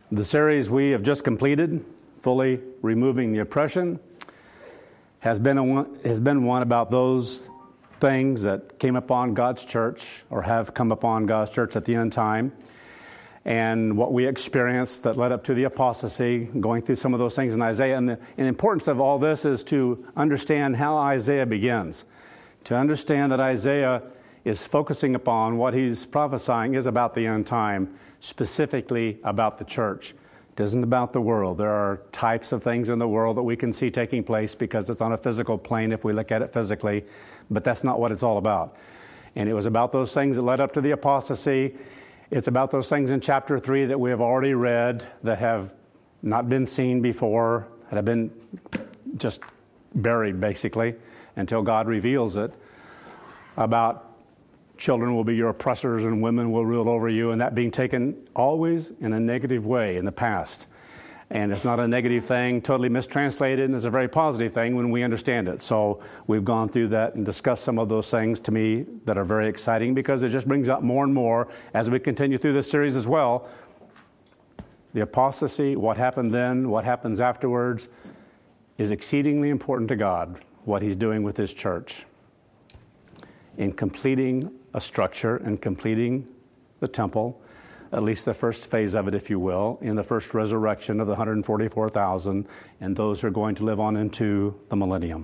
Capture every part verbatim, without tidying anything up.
The series we have just completed, Fully Removing the Oppression, has been, a one, has been one about those things that came upon God's church or have come upon God's church at the end time, and what we experienced that led up to the apostasy, going through some of those things in Isaiah. And the, and the importance of all this is to understand how Isaiah begins, to understand that Isaiah is focusing upon what he's prophesying is about the end time, specifically about the church. It isn't about the world. There are types of things in the world that we can see taking place because it's on a physical plane if we look at it physically, but that's not what it's all about. And it was about those things that led up to the apostasy. It's about those things in chapter three that we have already read that have not been seen before, that have been just buried basically until God reveals it, about children will be your oppressors and women will rule over you, and that being taken always in a negative way in the past. And it's not a negative thing, totally mistranslated, and it's a very positive thing when we understand it. So we've gone through that and discussed some of those things to me that are very exciting because it just brings up more and more as we continue through this series as well. The apostasy, what happened then, what happens afterwards, is exceedingly important to God, what He's doing with His church in completing a structure and completing the temple, at least the first phase of it, if you will, in the first resurrection of the one hundred forty-four thousand and those who are going to live on into the millennium.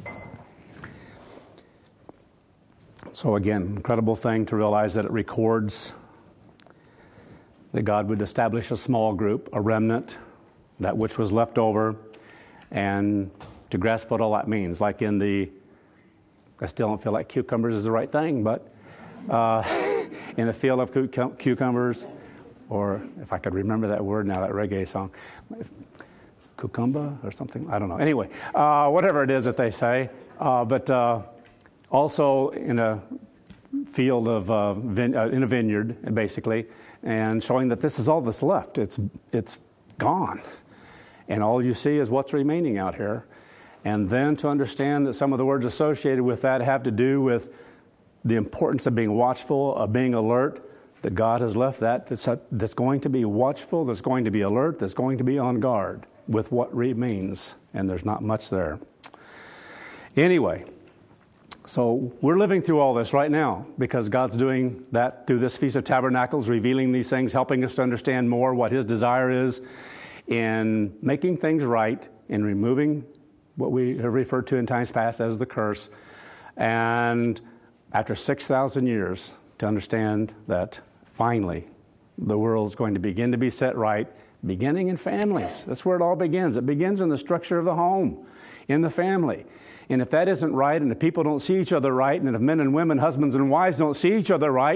So again, incredible thing to realize that it records that God would establish a small group, a remnant, that which was left over, and to grasp what all that means. Like in the, I still don't feel like cucumbers is the right thing, but Uh, in a field of cuc- cucumbers, or if I could remember that word now, that reggae song, cucumba or something, I don't know. Anyway, uh, whatever it is that they say, uh, but uh, also in a field of, uh, vine- uh, in a vineyard, basically, and showing that this is all that's left. It's, it's gone. And all you see is what's remaining out here. And then to understand that some of the words associated with that have to do with the importance of being watchful, of being alert, that God has left that, that's, that's going to be watchful, that's going to be alert, that's going to be on guard with what remains, and there's not much there. Anyway, so we're living through all this right now because God's doing that through this Feast of Tabernacles, revealing these things, helping us to understand more what His desire is in making things right, in removing what we have referred to in times past as the curse, and after six thousand years, to understand that finally the world's going to begin to be set right, beginning in families. That's where it all begins. It begins in the structure of the home, in the family. And if that isn't right, and if people don't see each other right, and if men and women, husbands and wives don't see each other right,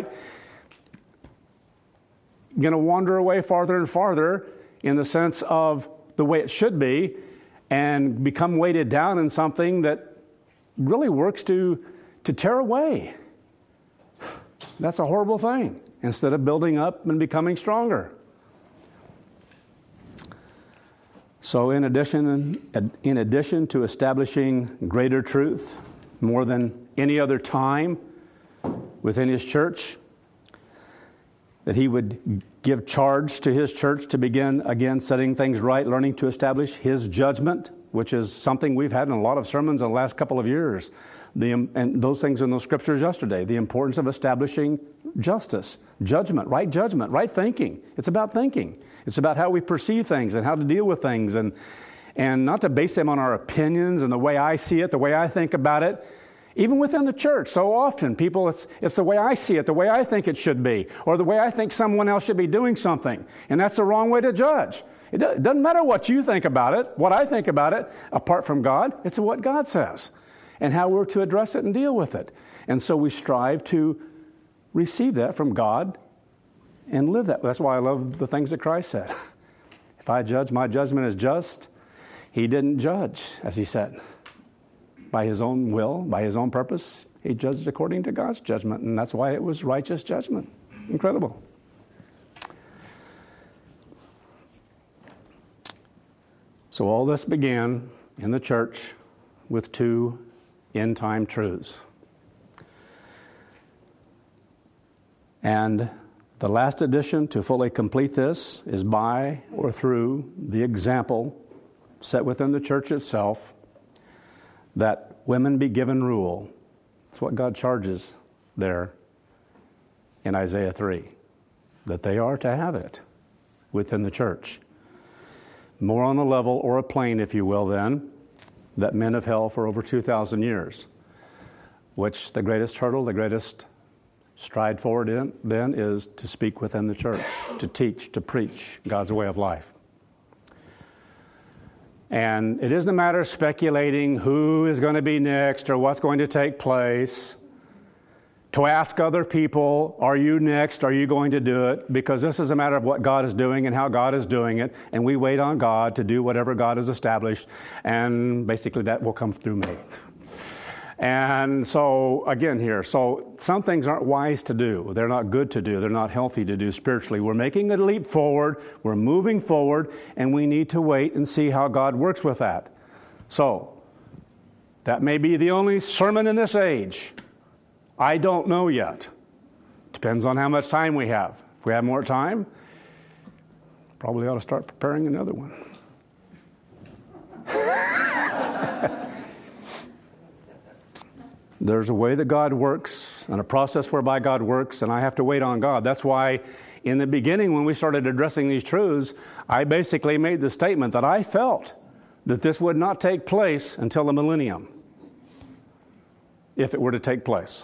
going to wander away farther and farther in the sense of the way it should be and become weighted down in something that really works to to tear away. That's a horrible thing, instead of building up and becoming stronger. So in addition, in addition to establishing greater truth more than any other time within His church, that He would give charge to His church to begin again setting things right, learning to establish His judgment, which is something we've had in a lot of sermons in the last couple of years. The, and those things in those scriptures yesterday, the importance of establishing justice, judgment, right judgment, right thinking. It's about thinking. It's about how we perceive things and how to deal with things, and and not to base them on our opinions and the way I see it, the way I think about it. Even within the church, so often people, it's, it's the way I see it, the way I think it should be, or the way I think someone else should be doing something. And that's the wrong way to judge. It doesn't matter what you think about it, what I think about it, apart from God. It's what God says and how we're to address it and deal with it. And so we strive to receive that from God and live that. That's why I love the things that Christ said. If I judge, my judgment is just. He didn't judge, as He said, by His own will, by His own purpose. He judged according to God's judgment, and that's why it was righteous judgment. Incredible. So all this began in the church with two end-time truths. And The last addition to fully complete this is by or through the example set within the church itself that women be given rule. That's what God charges there in Isaiah three, that they are to have it within the church. More on a level or a plane, if you will, then, that men have held for over two thousand years, which the greatest hurdle, the greatest stride forward in, then, is to speak within the church, to teach, to preach God's way of life. And it isn't a matter of speculating who is going to be next or what's going to take place, to ask other people, are you next? Are you going to do it? Because this is a matter of what God is doing and how God is doing it, and we wait on God to do whatever God has established, and basically that will come through me. And so, again here, so some things aren't wise to do. They're not good to do. They're not healthy to do spiritually. We're making a leap forward. We're moving forward, and we need to wait and see how God works with that. So, that may be the only sermon in this age. I don't know yet. Depends on how much time we have. If we have more time, probably ought to start preparing another one. There's a way that God works and a process whereby God works, and I have to wait on God. That's why in the beginning when we started addressing these truths, I basically made the statement that I felt that this would not take place until the millennium, if it were to take place.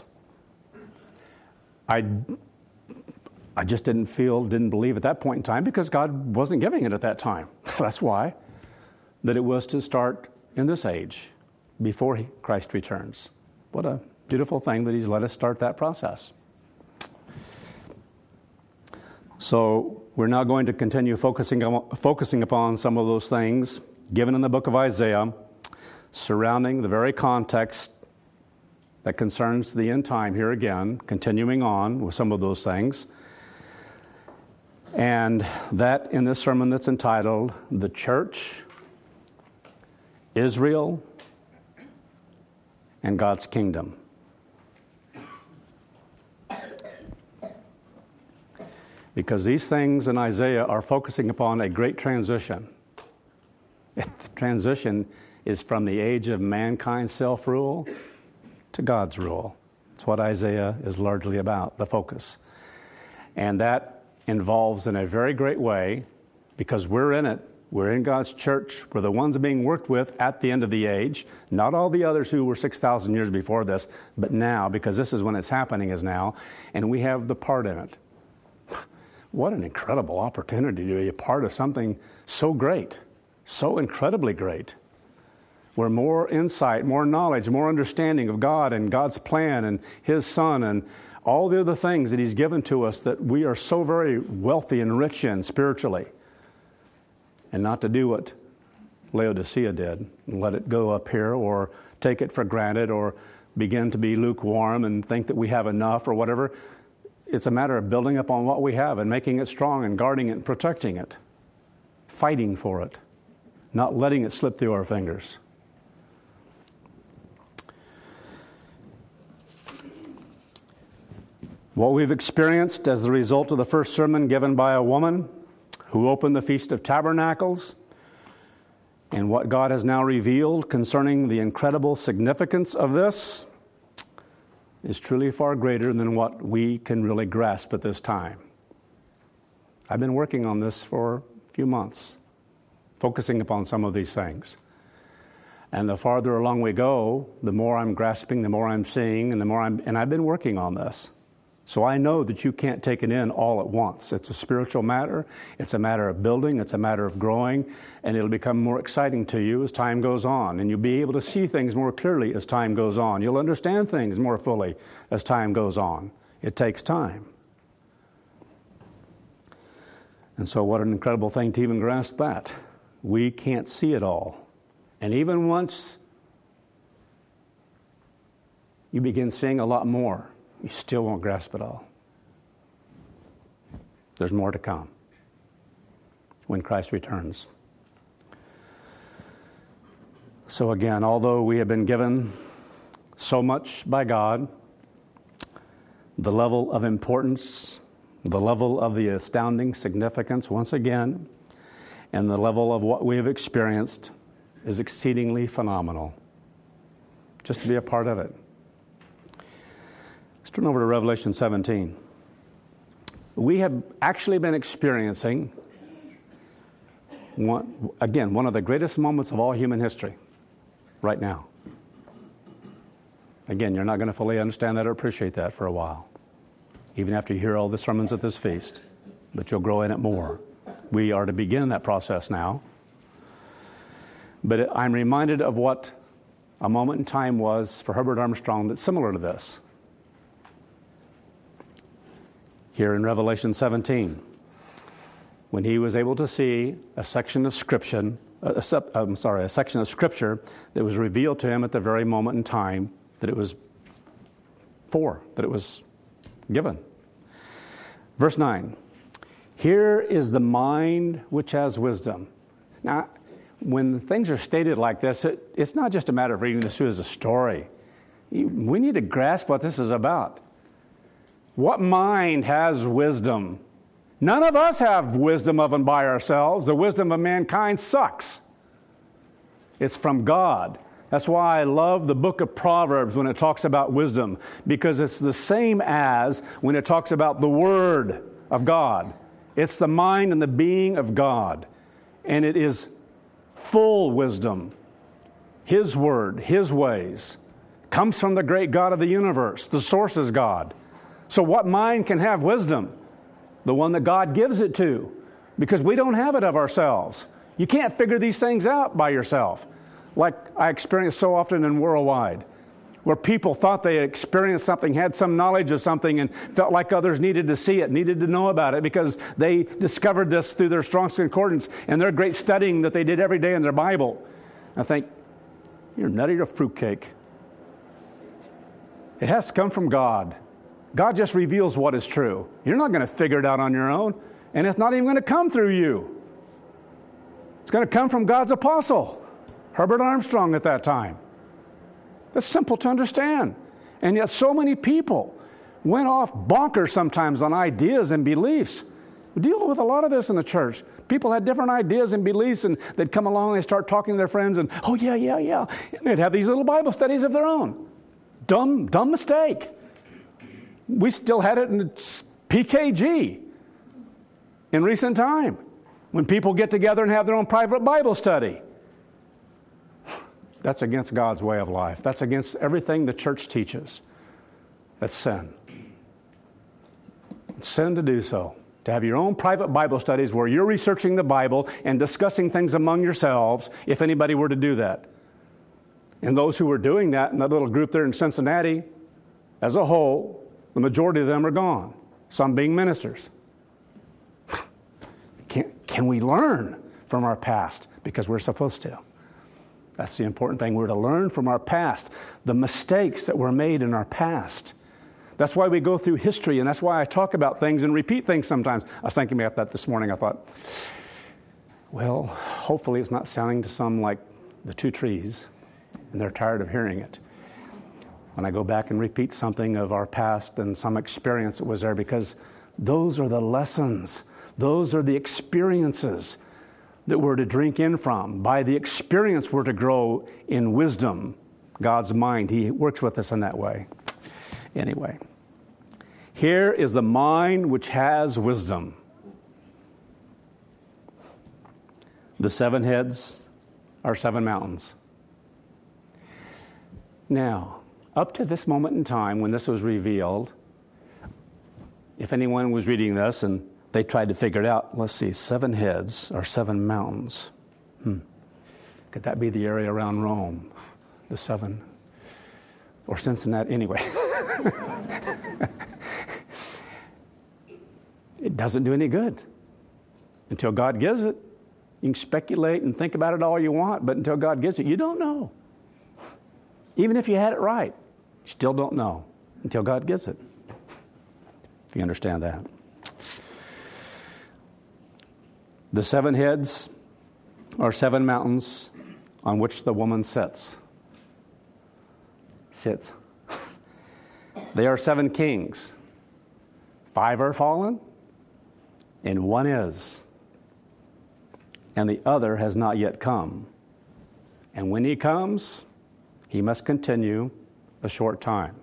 I, I just didn't feel, didn't believe at that point in time because God wasn't giving it at that time. That's why, that it was to start in this age before he, Christ returns. What a beautiful thing that He's let us start that process. So we're now going to continue focusing on, focusing upon some of those things given in the book of Isaiah surrounding the very context that concerns the end time here again, continuing on with some of those things. And that in this sermon that's entitled, The Church, Israel, and God's Kingdom. Because these things in Isaiah are focusing upon a great transition. The transition is from the age of mankind's self-rule to God's rule. That's what Isaiah is largely about, the focus. And that involves in a very great way, because we're in it, we're in God's church, we're the ones being worked with at the end of the age, not all the others who were six thousand years before this, but now, because this is when it's happening is now, and we have the part in it. What an incredible opportunity to be a part of something so great, so incredibly great, where more insight, more knowledge, more understanding of God and God's plan and His Son and all the other things that He's given to us that we are so very wealthy and rich in spiritually. And not to do what Laodicea did and let it go up here or take it for granted or begin to be lukewarm and think that we have enough or whatever. It's a matter of building up on what we have and making it strong and guarding it and protecting it, fighting for it, not letting it slip through our fingers. What we've experienced as the result of the first sermon given by a woman who opened the Feast of Tabernacles, and what God has now revealed concerning the incredible significance of this is truly far greater than what we can really grasp at this time. I've been working on this for a few months, focusing upon some of these things. And the farther along we go, the more I'm grasping, the more I'm seeing, and the more I'm, and I've been working on this. So I know that you can't take it in all at once. It's a spiritual matter. It's a matter of building. It's a matter of growing. And it'll become more exciting to you as time goes on. And you'll be able to see things more clearly as time goes on. You'll understand things more fully as time goes on. It takes time. And so what an incredible thing to even grasp that. We can't see it all. And even once you begin seeing a lot more, you still won't grasp it all. There's more to come when Christ returns. So again, although we have been given so much by God, the level of importance The level of the astounding significance, once again, and the level of what we have experienced is exceedingly phenomenal. Just to be a part of it. Let's turn over to Revelation seventeen. We have actually been experiencing, one, again, one of the greatest moments of all human history right now. Again, you're not going to fully understand that or appreciate that for a while, even after you hear all the sermons at this feast, but you'll grow in it more. We are to begin that process now. But it, I'm reminded of what a moment in time was for Herbert Armstrong that's similar to this. Here in Revelation seventeen, when he was able to see a section of Scripture, a, a, I'm sorry, a section of Scripture that was revealed to him at the very moment in time that it was for, that it was given. Verse nine, here is the mind which has wisdom. Now, when things are stated like this, it, it's not just a matter of reading this through as a story. We need to grasp what this is about. What mind has wisdom? None of us have wisdom of and by ourselves. The wisdom of mankind sucks. It's from God. That's why I love the book of Proverbs when it talks about wisdom, because it's the same as when it talks about the Word of God. It's the mind and the being of God. And it is full wisdom. His Word, His ways, comes from the great God of the universe. The source is God. So what mind can have wisdom? The one that God gives it to, because we don't have it of ourselves. You can't figure these things out by yourself, like I experience so often in Worldwide, where people thought they experienced something, had some knowledge of something, and felt like others needed to see it, needed to know about it, because they discovered this through their Strong's Concordance and their great studying that they did every day in their Bible. I think, you're nutty to fruitcake. It has to come from God. God just reveals what is true. You're not going to figure it out on your own, and it's not even going to come through you. It's going to come from God's apostle, Herbert Armstrong at that time. That's simple to understand. And yet so many people went off bonkers sometimes on ideas and beliefs. We deal with a lot of this in the church. People had different ideas and beliefs, and they'd come along and they'd start talking to their friends, and, oh, yeah, yeah, yeah. And they'd have these little Bible studies of their own. Dumb, dumb mistake. We still had it in P K G in recent time, when people get together and have their own private Bible study. That's against God's way of life. That's against everything the church teaches. That's sin. It's sin to do so. To have your own private Bible studies where you're researching the Bible and discussing things among yourselves, if anybody were to do that. And those who were doing that in that little group there in Cincinnati, as a whole, the majority of them are gone, some being ministers. Can, can we learn from our past? Because we're supposed to. That's the important thing. We're to learn from our past, the mistakes that were made in our past. That's why we go through history, and that's why I talk about things and repeat things sometimes. I was thinking about that this morning. I thought, well, hopefully it's not sounding to some like the two trees, and they're tired of hearing it. When I go back and repeat something of our past and some experience that was there, because those are the lessons. Those are the experiences that we're to drink in from. By the experience, we're to grow in wisdom, God's mind. He works with us in that way. Anyway, here is the mind which has wisdom. The seven heads are seven mountains. Now, up to this moment in time when this was revealed, if anyone was reading this and they tried to figure it out, let's see, seven heads are seven mountains. Hmm. Could that be the area around Rome? The seven? Or Cincinnati? Anyway. It doesn't do any good until God gives it. You can speculate and think about it all you want, but until God gives it, you don't know. Even if you had it right, you still don't know until God gives it. If you understand that. The seven heads are seven mountains on which the woman sits. Sits. They are seven kings. Five are fallen, and one is, and the other has not yet come. And when he comes, he must continue a short time.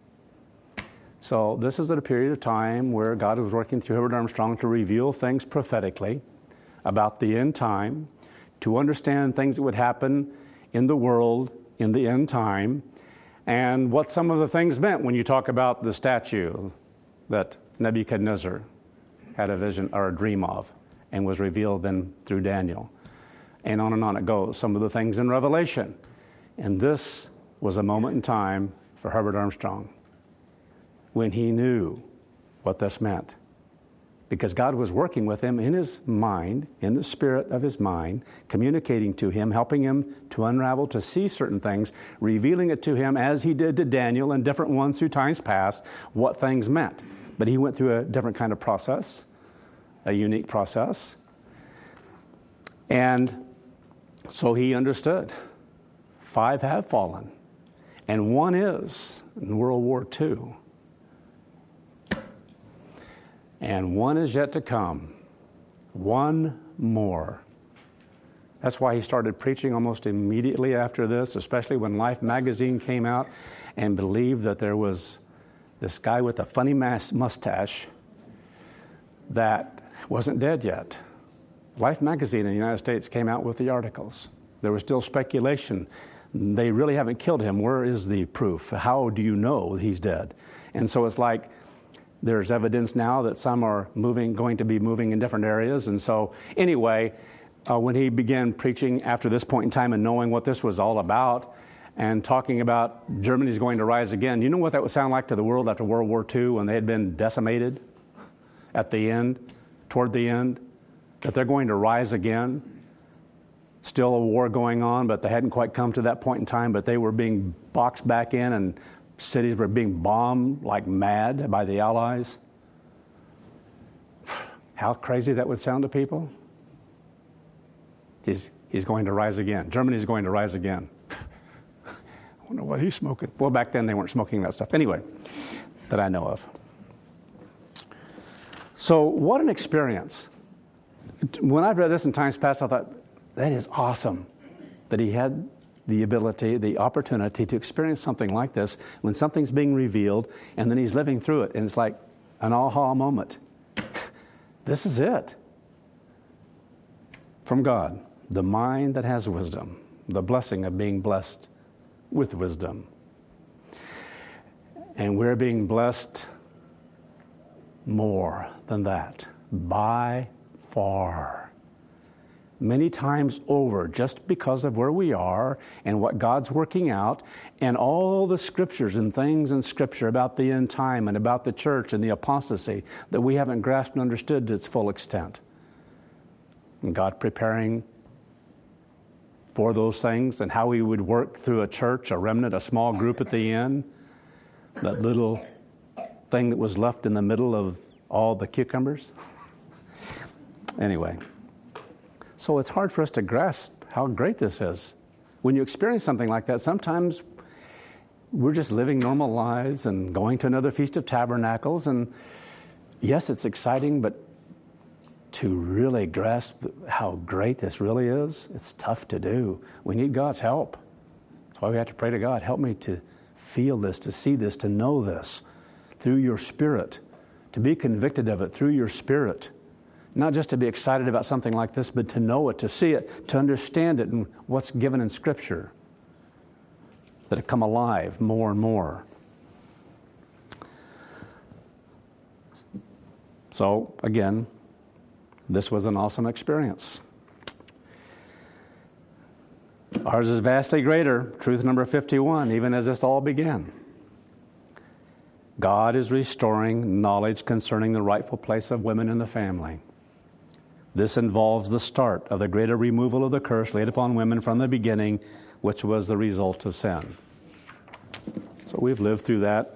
So this is at a period of time where God was working through Herbert Armstrong to reveal things prophetically about the end time, to understand things that would happen in the world in the end time, and what some of the things meant when you talk about the statue that Nebuchadnezzar had a vision or a dream of and was revealed then through Daniel. And on and on it goes. Some of the things in Revelation. And this was a moment in time for Herbert Armstrong when he knew what this meant. Because God was working with him in his mind, in the spirit of his mind, communicating to him, helping him to unravel, to see certain things, revealing it to him as he did to Daniel and different ones through times past, what things meant. But he went through a different kind of process, a unique process. And so he understood. Five have fallen, and one is in World War Two. And one is yet to come. One more. That's why he started preaching almost immediately after this, especially when Life magazine came out and believed that there was this guy with a funny mas- mustache that wasn't dead yet. Life magazine in the United States came out with the articles. There was still speculation. They really haven't killed him. Where is the proof? How do you know he's dead? And so it's like, there's evidence now that some are moving, going to be moving in different areas. And so anyway, uh, when he began preaching after this point in time and knowing what this was all about and talking about Germany's going to rise again, you know what that would sound like to the world after World War Two when they had been decimated at the end, toward the end, that they're going to rise again. Still a war going on, but they hadn't quite come to that point in time, but they were being boxed back in and cities were being bombed like mad by the Allies. How crazy that would sound to people. He's, he's going to rise again. Germany's going to rise again. I wonder what he's smoking. Well, back then they weren't smoking that stuff. Anyway, that I know of. So what an experience. When I've read this in times past, I thought, that is awesome that he had the ability, the opportunity to experience something like this when something's being revealed and then he's living through it and it's like an aha moment. This is it. From God, the mind that has wisdom, the blessing of being blessed with wisdom. And we're being blessed more than that, by far. Many times over, just because of where we are and what God's working out and all the scriptures and things in Scripture about the end time and about the church and the apostasy that we haven't grasped and understood to its full extent. And God preparing for those things and how He would work through a church, a remnant, a small group at the end, that little thing that was left in the middle of all the cucumbers. Anyway. So it's hard for us to grasp how great this is. When you experience something like that, sometimes we're just living normal lives and going to another Feast of Tabernacles. And yes, it's exciting, but to really grasp how great this really is, it's tough to do. We need God's help. That's why we have to pray to God, help me to feel this, to see this, to know this through your Spirit, to be convicted of it through your Spirit. Not just to be excited about something like this, but to know it, to see it, to understand it and what's given in Scripture. That it come alive more and more. So, again, this was an awesome experience. Ours is vastly greater, truth number fifty-one, even as this all began. God is restoring knowledge concerning the rightful place of women in the family. This involves the start of the greater removal of the curse laid upon women from the beginning, which was the result of sin. So we've lived through that.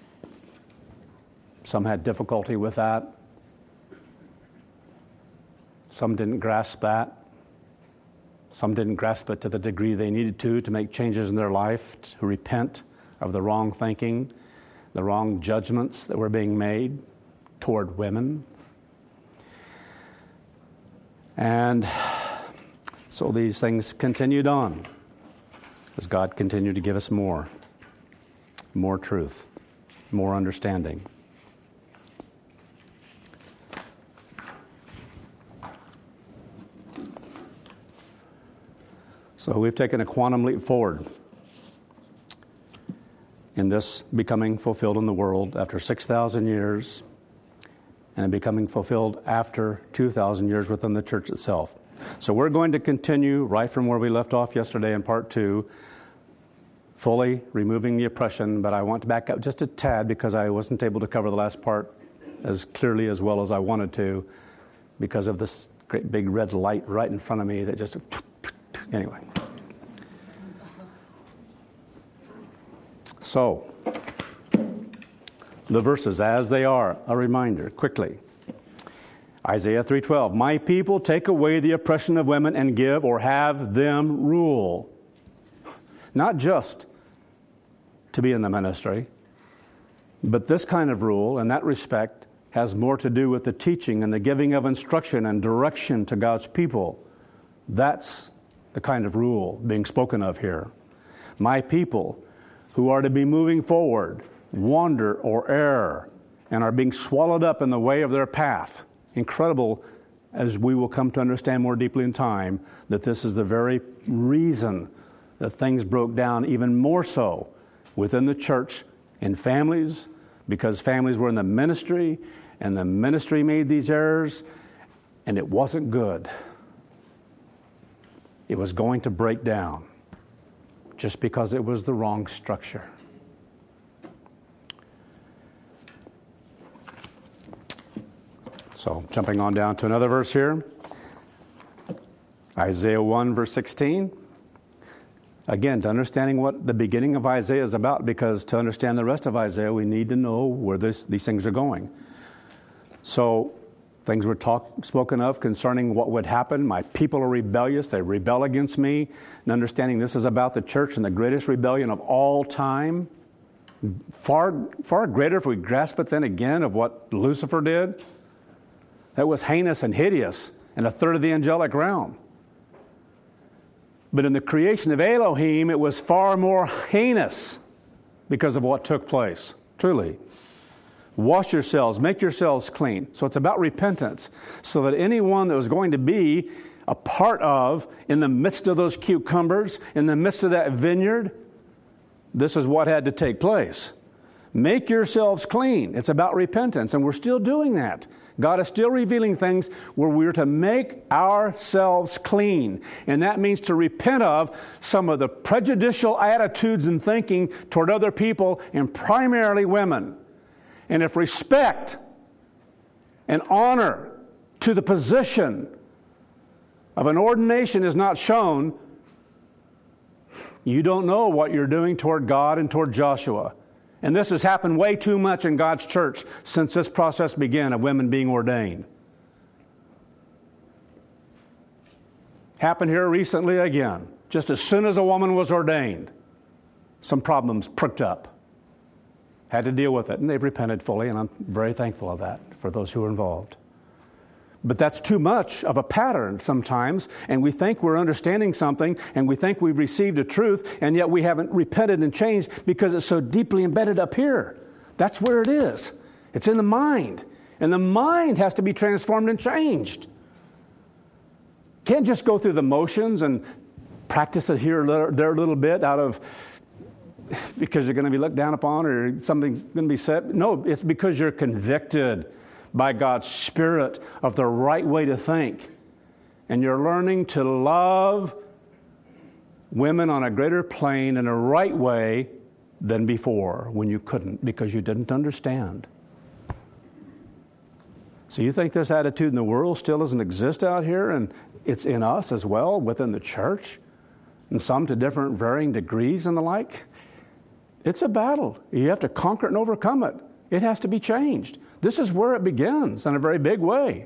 Some had difficulty with that. Some didn't grasp that. Some didn't grasp it to the degree they needed to to make changes in their life, to repent of the wrong thinking, the wrong judgments that were being made toward women. And so these things continued on as God continued to give us more, more truth, more understanding. So we've taken a quantum leap forward in this becoming fulfilled in the world after six thousand years, and it becoming fulfilled after two thousand years within the church itself. So we're going to continue right from where we left off yesterday in part two, fully removing the oppression, but I want to back up just a tad because I wasn't able to cover the last part as clearly as well as I wanted to because of this great big red light right in front of me that just... Anyway. So, the verses as they are, a reminder, quickly. Isaiah three twelve, my people take away the oppression of women and give or have them rule. Not just to be in the ministry, but this kind of rule in that respect has more to do with the teaching and the giving of instruction and direction to God's people. That's the kind of rule being spoken of here. My people who are to be moving forward, wander or err, and are being swallowed up in the way of their path. Incredible, as we will come to understand more deeply in time, that this is the very reason that things broke down even more so within the church in families, because families were in the ministry, and the ministry made these errors, and it wasn't good. It was going to break down just because it was the wrong structure. So, jumping on down to another verse here. Isaiah one, verse sixteen. Again, to understanding what the beginning of Isaiah is about, because to understand the rest of Isaiah, we need to know where this, these things are going. So, things were talk, spoken of concerning what would happen. My people are rebellious. They rebel against me. And understanding this is about the church and the greatest rebellion of all time. Far, far greater if we grasp it then again of what Lucifer did. That was heinous and hideous and a third of the angelic realm. But in the creation of Elohim, it was far more heinous because of what took place. Truly. Wash yourselves, make yourselves clean. So it's about repentance, so that anyone that was going to be a part of, in the midst of those cucumbers, in the midst of that vineyard, this is what had to take place. Make yourselves clean. It's about repentance, and we're still doing that. God is still revealing things where we're to make ourselves clean. And that means to repent of some of the prejudicial attitudes and thinking toward other people, and primarily women. And if respect and honor to the position of an ordination is not shown, you don't know what you're doing toward God and toward Joshua. And this has happened way too much in God's church since this process began of women being ordained. Happened here recently again. Just as soon as a woman was ordained, some problems pricked up. Had to deal with it, and they've repented fully, and I'm very thankful of that for those who are involved. But that's too much of a pattern sometimes, and we think we're understanding something, and we think we've received a truth, and yet we haven't repented and changed because it's so deeply embedded up here. That's where it is. It's in the mind, and the mind has to be transformed and changed. Can't just go through the motions and practice it here or there a little bit out of because you're going to be looked down upon or something's going to be said. No, it's because you're convicted by God's Spirit of the right way to think. And you're learning to love women on a greater plane in a right way than before when you couldn't because you didn't understand. So you think this attitude in the world still doesn't exist out here, and it's in us as well within the church, and some to different varying degrees and the like? It's a battle. You have to conquer it and overcome it. It has to be changed. This is where it begins in a very big way.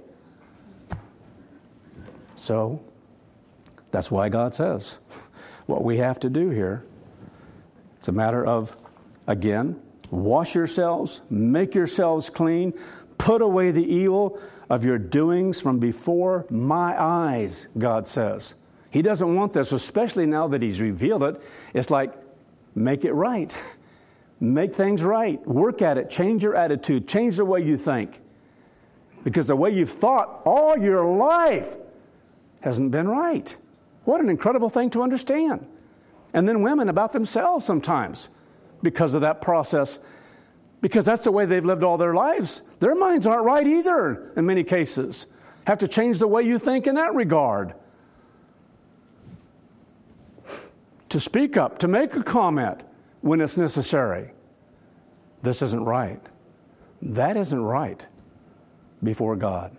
So, that's why God says what we have to do here. It's a matter of, again, wash yourselves, make yourselves clean, put away the evil, of your doings from before my eyes, God says. He doesn't want this, especially now that He's revealed it. It's like, make it right. Make things right. Work at it. Change your attitude. Change the way you think. Because the way you've thought all your life hasn't been right. What an incredible thing to understand. And then women about themselves sometimes because of that process. Because that's the way they've lived all their lives. Their minds aren't right either in many cases. Have to change the way you think in that regard. To speak up, to make a comment when it's necessary. This isn't right. That isn't right before God.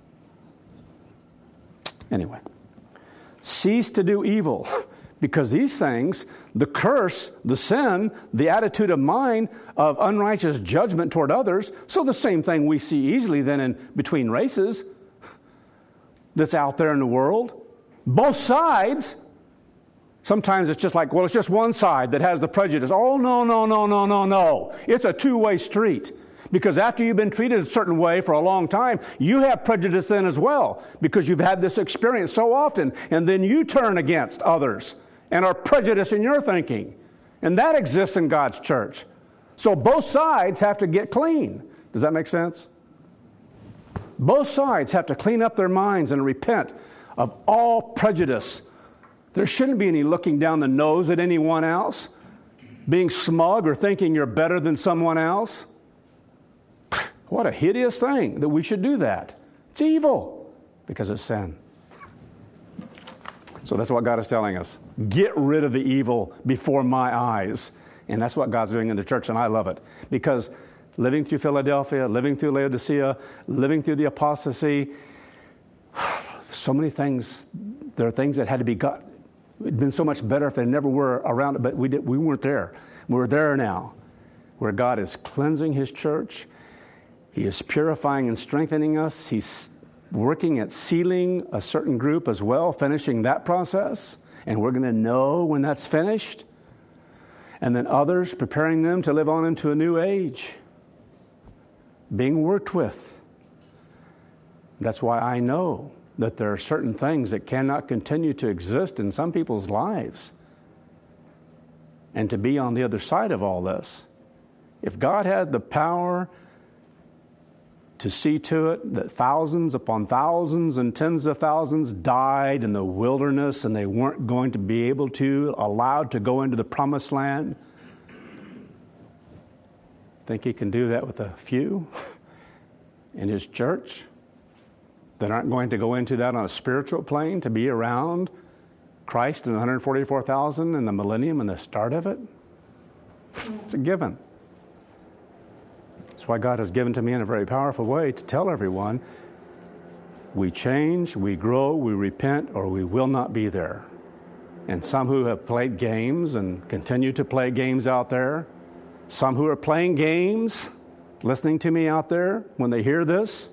Anyway, cease to do evil, because these things, the curse, the sin, the attitude of mind of unrighteous judgment toward others, so the same thing we see easily then in between races that's out there in the world. Both sides. Sometimes it's just like, well, it's just one side that has the prejudice. Oh, no, no, no, no, no, no. It's a two-way street. Because after you've been treated a certain way for a long time, you have prejudice then as well. Because you've had this experience so often. And then you turn against others and are prejudiced in your thinking. And that exists in God's church. So both sides have to get clean. Does that make sense? Both sides have to clean up their minds and repent of all prejudice. There shouldn't be any looking down the nose at anyone else, being smug or thinking you're better than someone else. What a hideous thing that we should do that. It's evil because it's sin. So that's what God is telling us. Get rid of the evil before my eyes. And that's what God's doing in the church, and I love it. Because living through Philadelphia, living through Laodicea, living through the apostasy, so many things, there are things that had to be got. It'd been so much better if they never were around, but we did, we weren't there. We're there now, where God is cleansing His church. He is purifying and strengthening us. He's working at sealing a certain group as well, finishing that process. And we're going to know when that's finished. And then others, preparing them to live on into a new age, being worked with. That's why I know that there are certain things that cannot continue to exist in some people's lives. And to be on the other side of all this. If God had the power to see to it that thousands upon thousands and tens of thousands died in the wilderness and they weren't going to be able to, allowed to go into the promised land, think He can do that with a few in His church that aren't going to go into that on a spiritual plane to be around Christ and one hundred forty-four thousand and the millennium and the start of it? It's a given. That's why God has given to me in a very powerful way to tell everyone, we change, we grow, we repent, or we will not be there. And some who have played games and continue to play games out there, some who are playing games, listening to me out there when they hear this,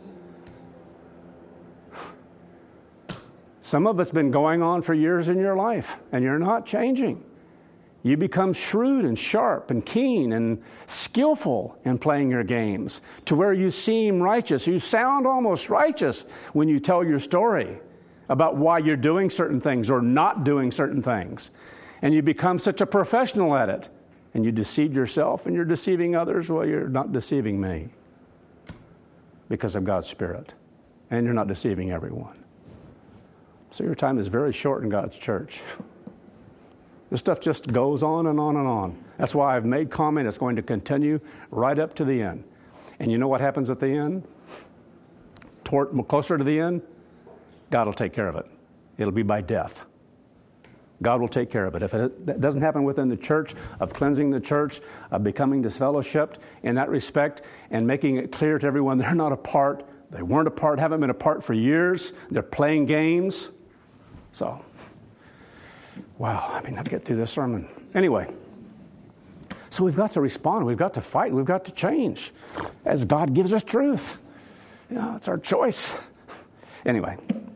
some of it's been going on for years in your life, and you're not changing. You become shrewd and sharp and keen and skillful in playing your games to where you seem righteous. You sound almost righteous when you tell your story about why you're doing certain things or not doing certain things. And you become such a professional at it. And you deceive yourself and you're deceiving others. Well, you're not deceiving me because of God's Spirit. And you're not deceiving everyone. So your time is very short in God's church. This stuff just goes on and on and on. That's why I've made comment it's going to continue right up to the end. And you know what happens at the end? Toward, closer to the end, God will take care of it. It'll be by death. God will take care of it. If it doesn't happen within the church, of cleansing the church, of becoming disfellowshipped in that respect, and making it clear to everyone they're not a part, they weren't a part, haven't been a part for years, they're playing games. So, wow, I mean, I'll get through this sermon. Anyway, so we've got to respond. We've got to fight. We've got to change as God gives us truth. You know, it's our choice. Anyway.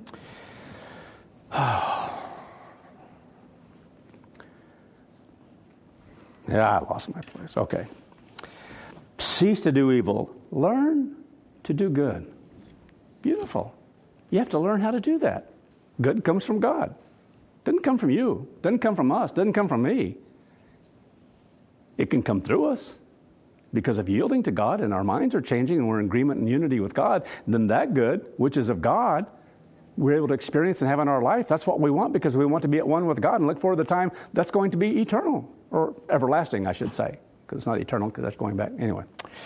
Yeah, I lost my place. Okay. Cease to do evil. Learn to do good. Beautiful. You have to learn how to do that. Good comes from God. Doesn't come from you. Doesn't come from us. Doesn't come from me. It can come through us because of yielding to God, and our minds are changing and we're in agreement and unity with God. Then that good, which is of God, we're able to experience and have in our life. That's what we want, because we want to be at one with God and look forward to the time that's going to be eternal, or everlasting, I should say, because it's not eternal, because that's going back. Anyway.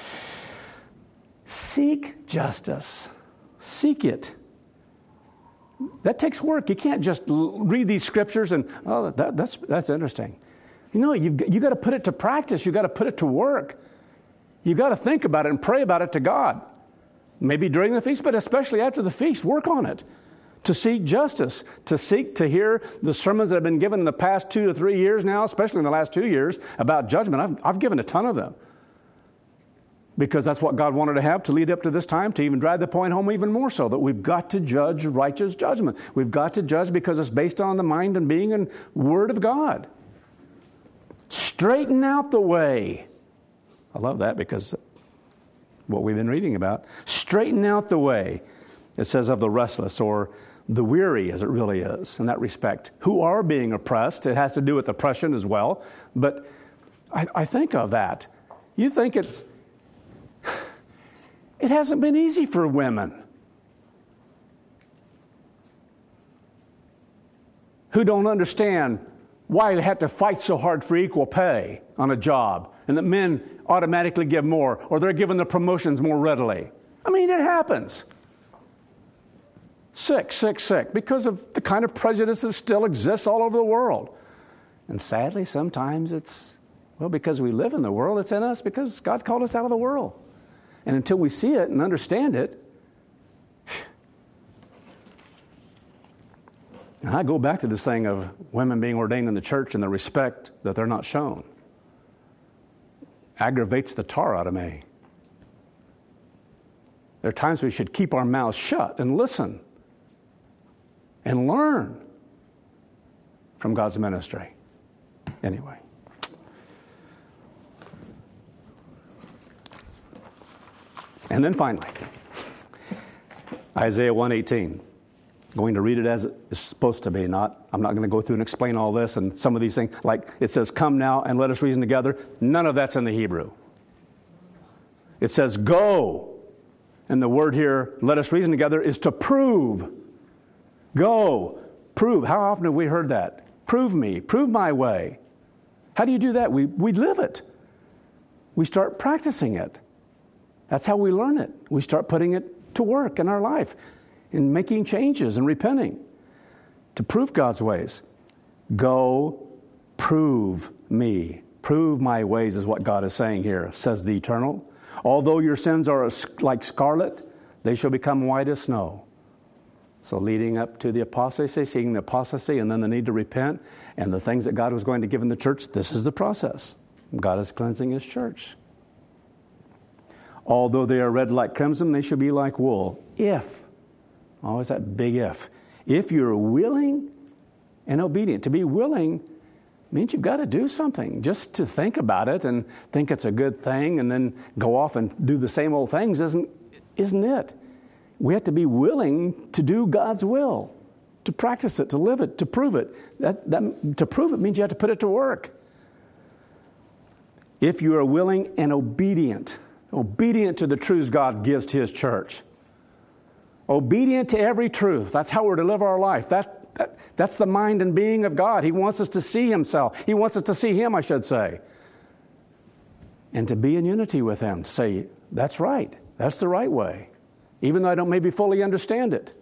Seek justice. Seek it. That takes work. You can't just l- read these scriptures and, oh, that, that's that's interesting. You know, you've you got to put it to practice. You've got to put it to work. You've got to think about it and pray about it to God. Maybe during the feast, but especially after the feast, work on it. To seek justice, to seek to hear the sermons that have been given in the past two to three years now, especially in the last two years, about judgment. I've, I've given a ton of them, because that's what God wanted to have to lead up to this time, to even drive the point home even more so, that we've got to judge righteous judgment. We've got to judge because it's based on the mind and being and Word of God. Straighten out the way. I love that, because what we've been reading about. Straighten out the way, it says, of the restless, or the weary, as it really is in that respect, who are being oppressed. It has to do with oppression as well. But I, I think of that. You think it's, it hasn't been easy for women who don't understand why they have to fight so hard for equal pay on a job, and that men automatically give more, or they're given the promotions more readily. I mean, it happens. Sick, sick, sick, because of the kind of prejudice that still exists all over the world. And sadly, sometimes it's, well, because we live in the world, it's in us because God called us out of the world. And until we see it and understand it, and I go back to this thing of women being ordained in the church and the respect that they're not shown. Aggravates the tar out of me. There are times we should keep our mouths shut and listen and learn from God's ministry. Anyway. And then finally, Isaiah one eighteen. Going to read it as it's supposed to be. Not, I'm not going to go through and explain all this and some of these things. Like it says, come now and let us reason together. None of that's in the Hebrew. It says, go. And the word here, let us reason together, is to prove. Go. Prove. How often have we heard that? Prove me. Prove my way. How do you do that? We, we live it. We start practicing it. That's how we learn it. We start putting it to work in our life, in making changes and repenting to prove God's ways. Go prove me. Prove my ways is what God is saying here, says the Eternal. Although your sins are like scarlet, they shall become white as snow. So leading up to the apostasy, seeing the apostasy, and then the need to repent, and the things that God was going to give in the church, this is the process. God is cleansing His church. Although they are red like crimson, they shall be like wool. If, always that big if, if you're willing and obedient. To be willing means you've got to do something. Just to think about it and think it's a good thing and then go off and do the same old things isn't, isn't it. We have to be willing to do God's will, to practice it, to live it, to prove it. That, that, to prove it means you have to put it to work. If you are willing and obedient, obedient to the truths God gives to His church, obedient to every truth. That's how we're to live our life. That, that, that's the mind and being of God. He wants us to see Himself. He wants us to see Him, I should say. And to be in unity with Him. To say, that's right. That's the right way. Even though I don't maybe fully understand it.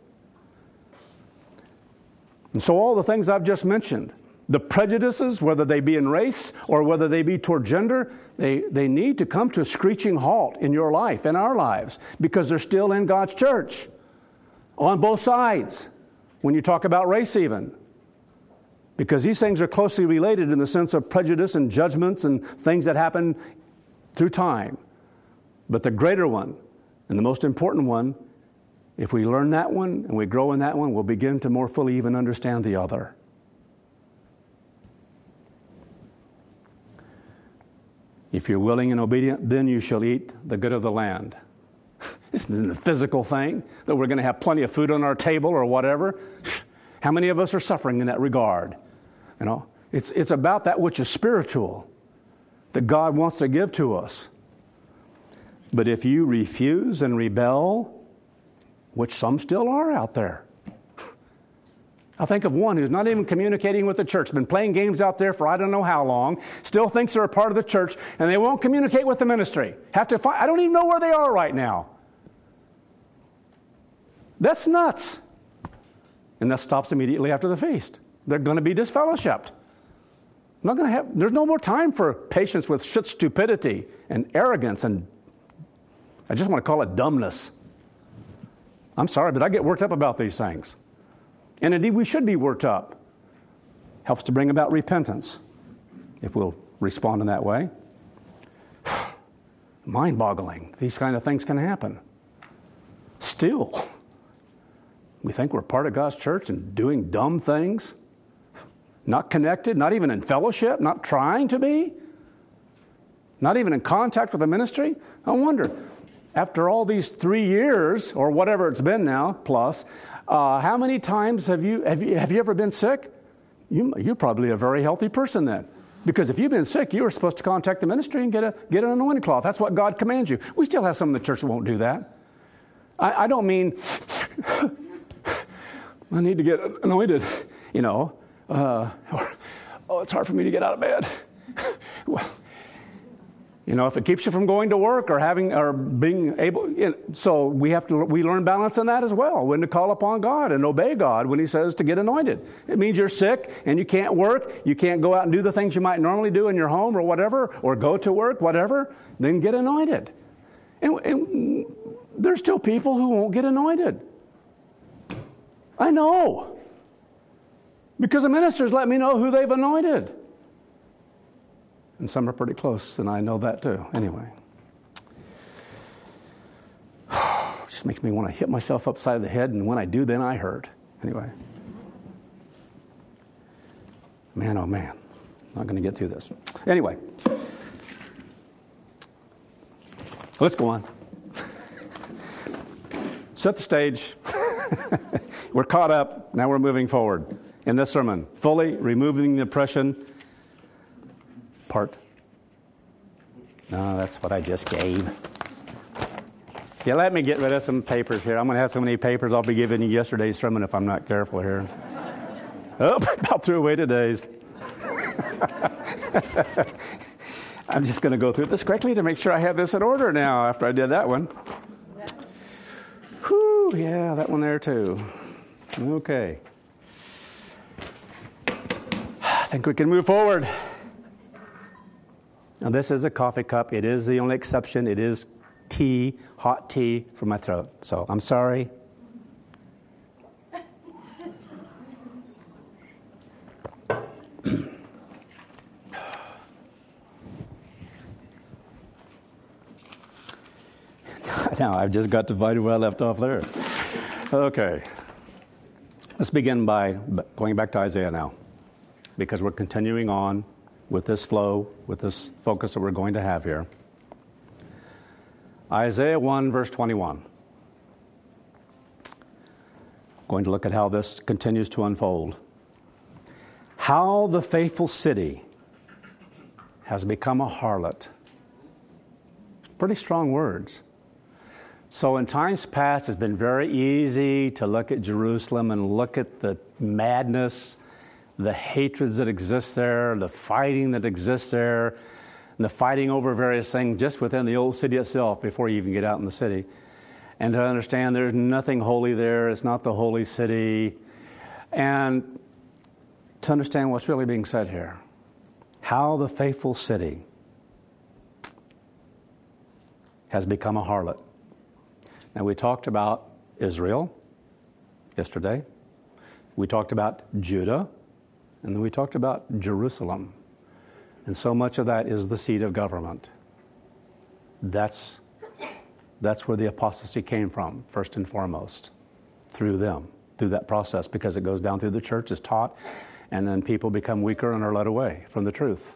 And so all the things I've just mentioned, the prejudices, whether they be in race or whether they be toward gender, they, they need to come to a screeching halt in your life, in our lives, because they're still in God's church. On both sides, when you talk about race even. Because these things are closely related in the sense of prejudice and judgments and things that happen through time. But the greater one, and the most important one, if we learn that one and we grow in that one, we'll begin to more fully even understand the other. If you're willing and obedient, then you shall eat the good of the land. This isn't a physical thing, that we're going to have plenty of food on our table or whatever. How many of us are suffering in that regard? You know, it's, it's about that which is spiritual, that God wants to give to us. But if you refuse and rebel, which some still are out there. I think of one who's not even communicating with the church, been playing games out there for I don't know how long, still thinks they're a part of the church, and they won't communicate with the ministry. Have to find, I don't even know where they are right now. That's nuts. And that stops immediately after the feast. They're going to be disfellowshipped. Not going to have, there's no more time for patience with stupidity and arrogance and I just want to call it dumbness. I'm sorry, but I get worked up about these things. And indeed, we should be worked up. Helps to bring about repentance, if we'll respond in that way. Mind-boggling. These kind of things can happen. Still, we think we're part of God's church and doing dumb things, not connected, not even in fellowship, not trying to be, not even in contact with the ministry. I wonder, after all these three years, or whatever it's been now, plus, uh, how many times have you, have you have you ever been sick? You, you're probably a very healthy person then. Because if you've been sick, you were supposed to contact the ministry and get a get an anointing cloth. That's what God commands you. We still have some in the church that won't do that. I, I don't mean, I need to get anointed, you know. Uh, or, oh, it's hard for me to get out of bed. Well, you know, if it keeps you from going to work or having or being able, you know, so we have to we learn balance in that as well. When to call upon God and obey God when He says to get anointed. It means you're sick and you can't work, you can't go out and do the things you might normally do in your home or whatever, or go to work, whatever. Then get anointed. And, and there's still people who won't get anointed. I know. Because the ministers let me know who they've anointed. And some are pretty close, and I know that too. Anyway. Just makes me want to hit myself upside the head, and when I do, then I hurt. Anyway. Man, oh man. Not going to get through this. Anyway. Let's go on. Set the stage. We're caught up. Now we're moving forward. In this sermon, fully removing the oppression part. No, that's what I just gave. Yeah, let me get rid of some papers here. I'm going to have so many papers I'll be giving you yesterday's sermon if I'm not careful here. Oh, about threw away today's. I'm just going to go through this quickly to make sure I have this in order now after I did that one. Whew, yeah, that one there too. Okay. I think we can move forward. Now, this is a coffee cup. It is the only exception. It is tea, hot tea for my throat. So I'm sorry. Now, I've just got to find where I left off there. Okay. Let's begin by going back to Isaiah now, because we're continuing on with this flow, with this focus that we're going to have here. Isaiah one, verse twenty-one. Going to look at how this continues to unfold. How the faithful city has become a harlot. Pretty strong words. So in times past, it's been very easy to look at Jerusalem and look at the madness, the hatreds that exist there, the fighting that exists there, and the fighting over various things just within the old city itself before you even get out in the city. And to understand there's nothing holy there, it's not the holy city. And to understand what's really being said here. How the faithful city has become a harlot. Now, we talked about Israel yesterday. We talked about Judah. And then we talked about Jerusalem. And so much of that is the seat of government. That's, that's where the apostasy came from, first and foremost, through them, through that process, because it goes down through the church, is taught, and then people become weaker and are led away from the truth,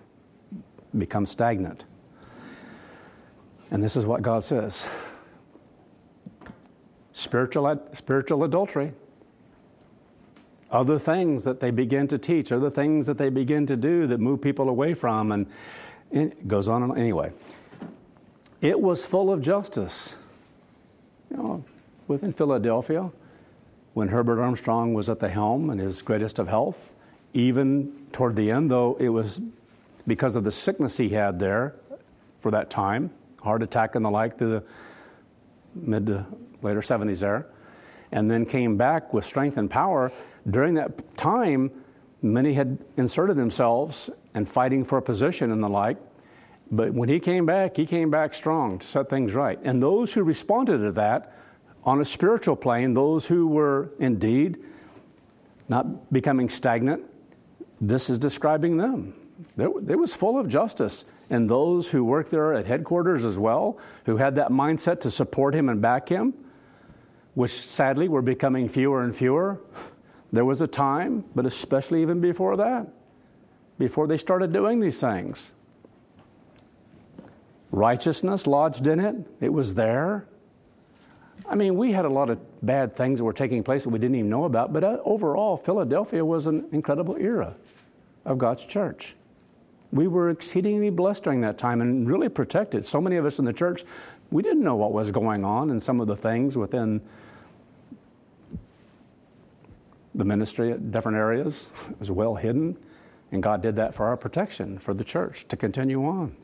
become stagnant. And this is what God says. spiritual, spiritual adultery. Other things that they begin to teach, other things that they begin to do that move people away from, and, and it goes on and on. Anyway, it was full of justice. You know, within Philadelphia, when Herbert Armstrong was at the helm in his greatest of health, even toward the end, though it was because of the sickness he had there for that time, heart attack and the like through the mid to later seventies there, and then came back with strength and power. During that time, many had inserted themselves and fighting for a position and the like. But when he came back, he came back strong to set things right. And those who responded to that on a spiritual plane, those who were indeed not becoming stagnant, this is describing them. It was full of justice. And those who worked there at headquarters as well, who had that mindset to support him and back him, which sadly were becoming fewer and fewer. There was a time, but especially even before that, before they started doing these things. Righteousness lodged in it. It was there. I mean, we had a lot of bad things that were taking place that we didn't even know about, but overall, Philadelphia was an incredible era of God's church. We were exceedingly blessed during that time and really protected. So many of us in the church, we didn't know what was going on and some of the things within the ministry at different areas. It was well hidden, and God did that for our protection, for the church to continue on.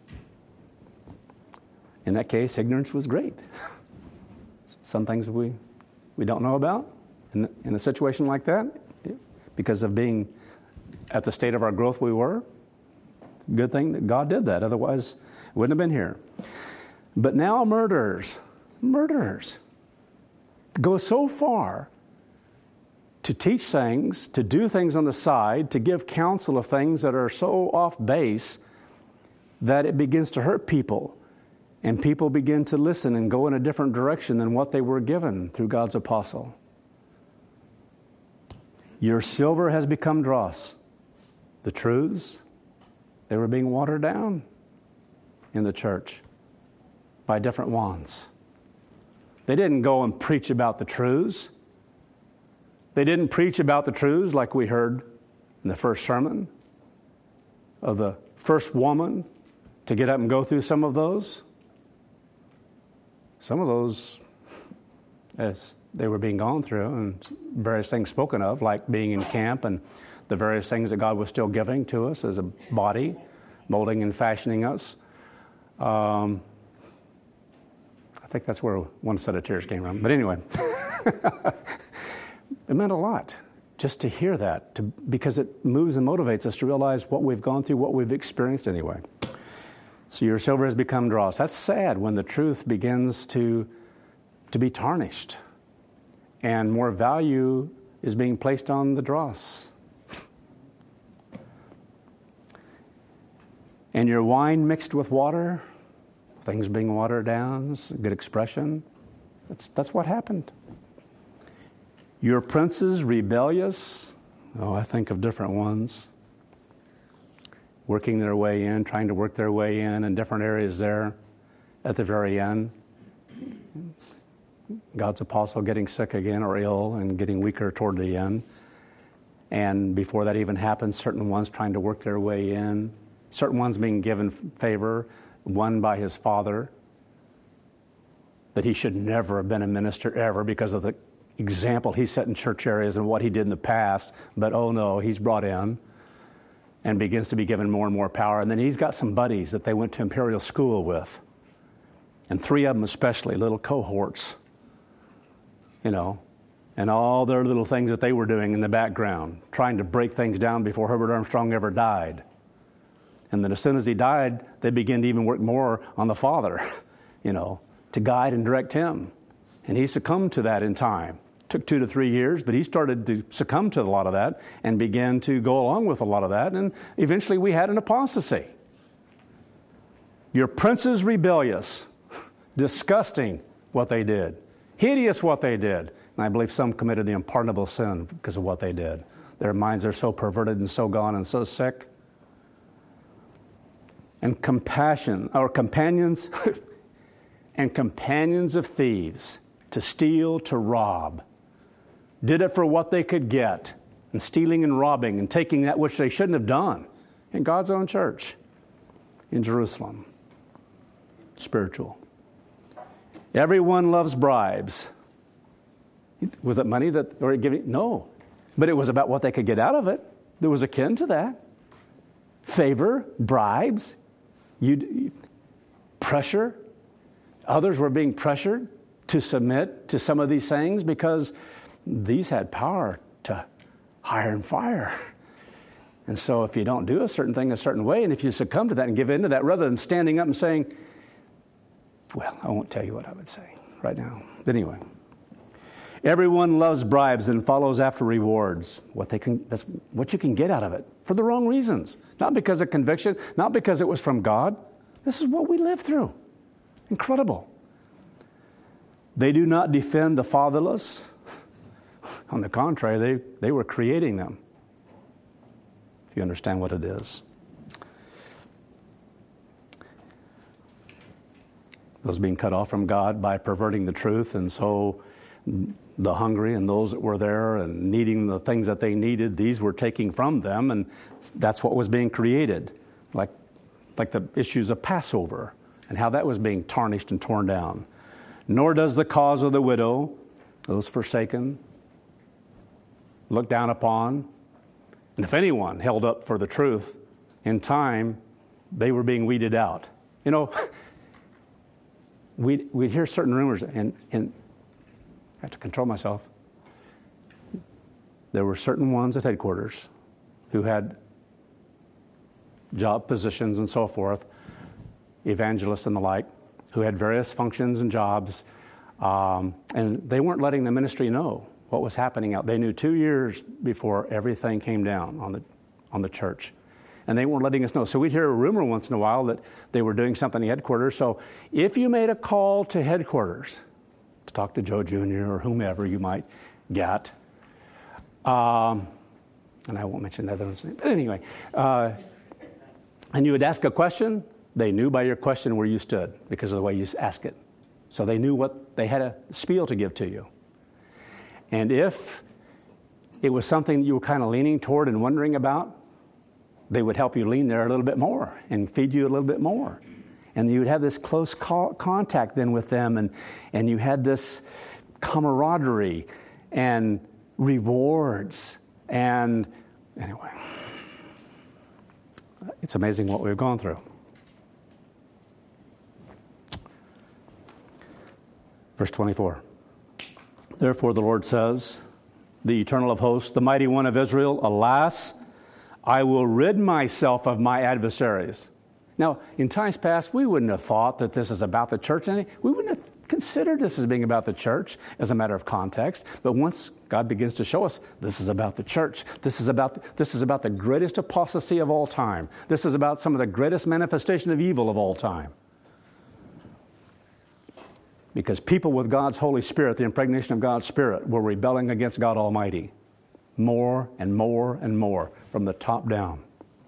In that case, ignorance was great. Some things we we don't know about in, in a situation like that, because of being at the state of our growth we were. Good thing that God did that, otherwise we wouldn't have been here. But now murderers, murderers go so far to teach things, to do things on the side, to give counsel of things that are so off base that it begins to hurt people. And people begin to listen and go in a different direction than what they were given through God's apostle. Your silver has become dross. The truths, they were being watered down in the church by different ones. They didn't go and preach about the truths. They didn't preach about the truths like we heard in the first sermon of the first woman to get up and go through some of those. Some of those, as they were being gone through, and various things spoken of, like being in camp and the various things that God was still giving to us as a body, molding and fashioning us. Um, I think that's where one set of tears came from. But anyway, it meant a lot just to hear that, to, because it moves and motivates us to realize what we've gone through, what we've experienced anyway. So your silver has become dross. That's sad when the truth begins to, to be tarnished and more value is being placed on the dross. And your wine mixed with water, things being watered down, it's a good expression. That's, that's what happened. Your princes rebellious. Oh, I think of different ones. Working their way in, trying to work their way in in different areas there at the very end. God's apostle getting sick again or ill and getting weaker toward the end. And before that even happened, certain ones trying to work their way in. Certain ones being given favor, one by his father, that he should never have been a minister ever because of the example he set in church areas and what he did in the past. But oh no, he's brought in and begins to be given more and more power. And then he's got some buddies that they went to imperial school with. And three of them especially, little cohorts, you know, and all their little things that they were doing in the background, trying to break things down before Herbert Armstrong ever died. And then as soon as he died, they began to even work more on the father, you know, to guide and direct him. And he succumbed to that in time. Took two to three years, but he started to succumb to a lot of that and began to go along with a lot of that. And eventually we had an apostasy. Your princes rebellious, disgusting what they did, hideous what they did. And I believe some committed the unpardonable sin because of what they did. Their minds are so perverted and so gone and so sick. And compassion, or companions, and companions of thieves. to steal, to rob. Did it for what they could get, and stealing and robbing and taking that which they shouldn't have done in God's own church in Jerusalem. Spiritual. Everyone loves bribes. Was it money that they were giving? No. But it was about what they could get out of it. There was akin to that. Favor, bribes, you, pressure. Others were being pressured to submit to some of these things because these had power to hire and fire. And so if you don't do a certain thing a certain way, and if you succumb to that and give in to that, rather than standing up and saying, well, I won't tell you what I would say right now. But anyway, everyone loves bribes and follows after rewards. What they can, that's what you can get out of it for the wrong reasons. Not because of conviction, not because it was from God. This is what we live through. Incredible. They do not defend the fatherless. On the contrary, they, they were creating them. If you understand what it is. Those being cut off from God by perverting the truth, and so the hungry and those that were there and needing the things that they needed, these were taking from them, and that's what was being created. Like, like the issues of Passover and how that was being tarnished and torn down. Nor does the cause of the widow, those forsaken, looked down upon. And if anyone held up for the truth, in time, they were being weeded out. You know, we'd, we'd hear certain rumors, and, and I have to control myself. There were certain ones at headquarters who had job positions and so forth, evangelists and the like, who had various functions and jobs, um, and they weren't letting the ministry know what was happening out. They knew two years before everything came down on the on the church, and they weren't letting us know. So we'd hear a rumor once in a while that they were doing something at headquarters. So if you made a call to headquarters to talk to Joe Junior or whomever you might get, um, and I won't mention the other one's name, but anyway, uh, and you would ask a question, they knew by your question where you stood because of the way you ask it. So they knew what, they had a spiel to give to you. And if it was something you were kind of leaning toward and wondering about, they would help you lean there a little bit more and feed you a little bit more. And you would have this close co- contact then with them, and, and you had this camaraderie and rewards. And anyway, it's amazing what we've gone through. Verse twenty-four. Therefore the Lord says, the Eternal of hosts, the Mighty One of Israel, alas, I will rid myself of my adversaries. Now, in times past, we wouldn't have thought that this is about the church. We wouldn't have considered this as being about the church as a matter of context. But once God begins to show us, this is about the church. This is about, this is about the greatest apostasy of all time. This is about some of the greatest manifestation of evil of all time. Because people with God's Holy Spirit, the impregnation of God's Spirit, were rebelling against God Almighty. More and more and more, from the top down.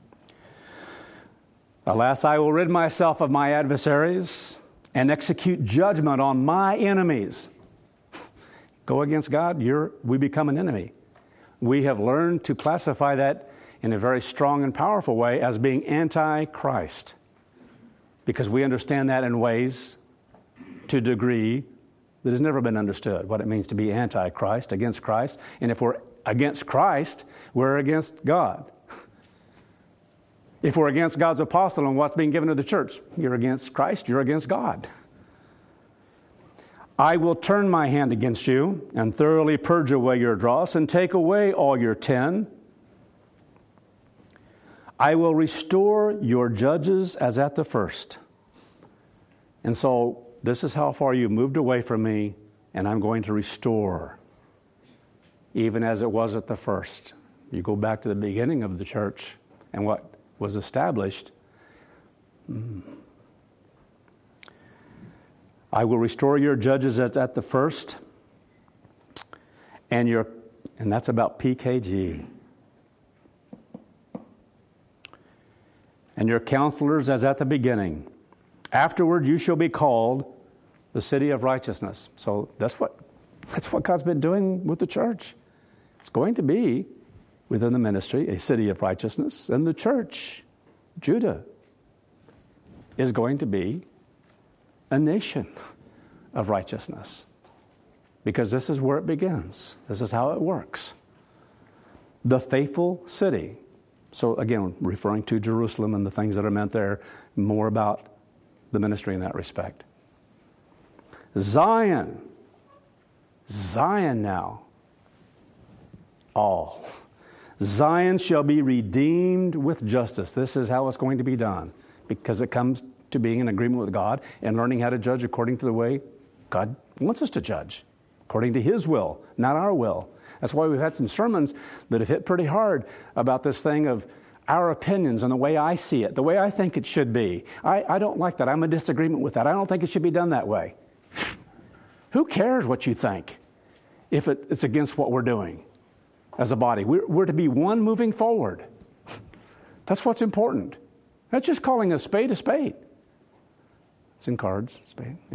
Alas, I will rid myself of my adversaries and execute judgment on my enemies. Go against God, you're, we become an enemy. We have learned to classify that in a very strong and powerful way as being anti-Christ. Because we understand that in ways to a degree that has never been understood, what it means to be anti-Christ, against Christ. And if we're against Christ, we're against God. If we're against God's apostle and what's being given to the church, you're against Christ, you're against God. I will turn my hand against you and thoroughly purge away your dross and take away all your tin. I will restore your judges as at the first. And so this is how far you moved away from me, and I'm going to restore, even as it was at the first. You go back to the beginning of the church and what was established. Mm. I will restore your judges as at the first, and your, and that's about P K G. And your counselors as at the beginning. Afterward you shall be called the city of righteousness. So that's what that's what God's been doing with the church. It's going to be, within the ministry, a city of righteousness, and the church, Judah, is going to be a nation of righteousness. Because this is where it begins. This is how it works. The faithful city. So again, referring to Jerusalem and the things that are meant there, more about the ministry in that respect. Zion. Zion now. All. Zion shall be redeemed with justice. This is how it's going to be done. Because it comes to being in agreement with God and learning how to judge according to the way God wants us to judge. According to His will, not our will. That's why we've had some sermons that have hit pretty hard about this thing of our opinions and the way I see it, the way I think it should be. I, I don't like that. I'm in disagreement with that. I don't think it should be done that way. Who cares what you think if it, it's against what we're doing as a body? We're, we're to be one moving forward. That's what's important. That's just calling a spade a spade. It's in cards, spade. Yeah.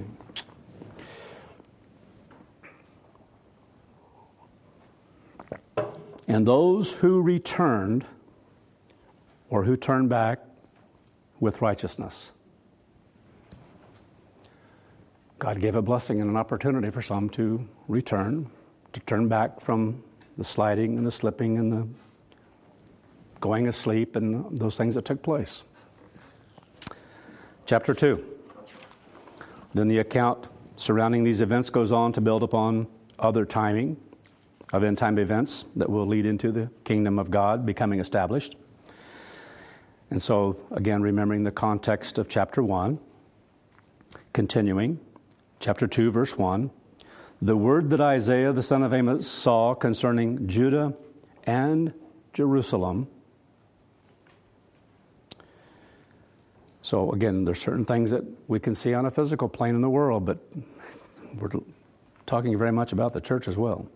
And those who returned or who turned back with righteousness. God gave a blessing and an opportunity for some to return, to turn back from the sliding and the slipping and the going asleep and those things that took place. Chapter two. Then the account surrounding these events goes on to build upon other timing of end-time events that will lead into the kingdom of God becoming established. And so, again, remembering the context of chapter one, continuing, chapter two, verse one, the word that Isaiah the son of Amos saw concerning Judah and Jerusalem. So, again, there's certain things that we can see on a physical plane in the world, but we're talking very much about the church as well.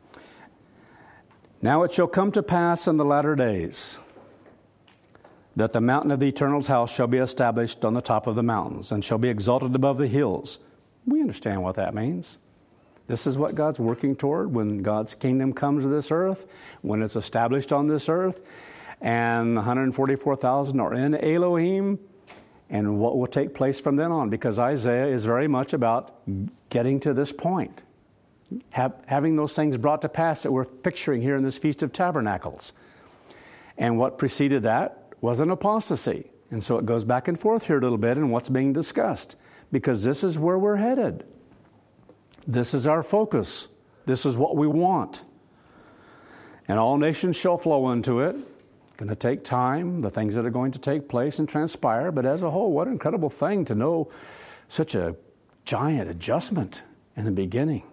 Now it shall come to pass in the latter days that the mountain of the Eternal's house shall be established on the top of the mountains and shall be exalted above the hills. We understand what that means. This is what God's working toward when God's kingdom comes to this earth, when it's established on this earth, and one hundred forty-four thousand are in Elohim, and what will take place from then on, because Isaiah is very much about getting to this point. Have, having those things brought to pass that we're picturing here in this Feast of Tabernacles. And what preceded that was an apostasy. And so it goes back and forth here a little bit in what's being discussed, because this is where we're headed. This is our focus. This is what we want. And all nations shall flow into it. It's going to take time, the things that are going to take place and transpire. But as a whole, what an incredible thing to know such a giant adjustment in the beginning.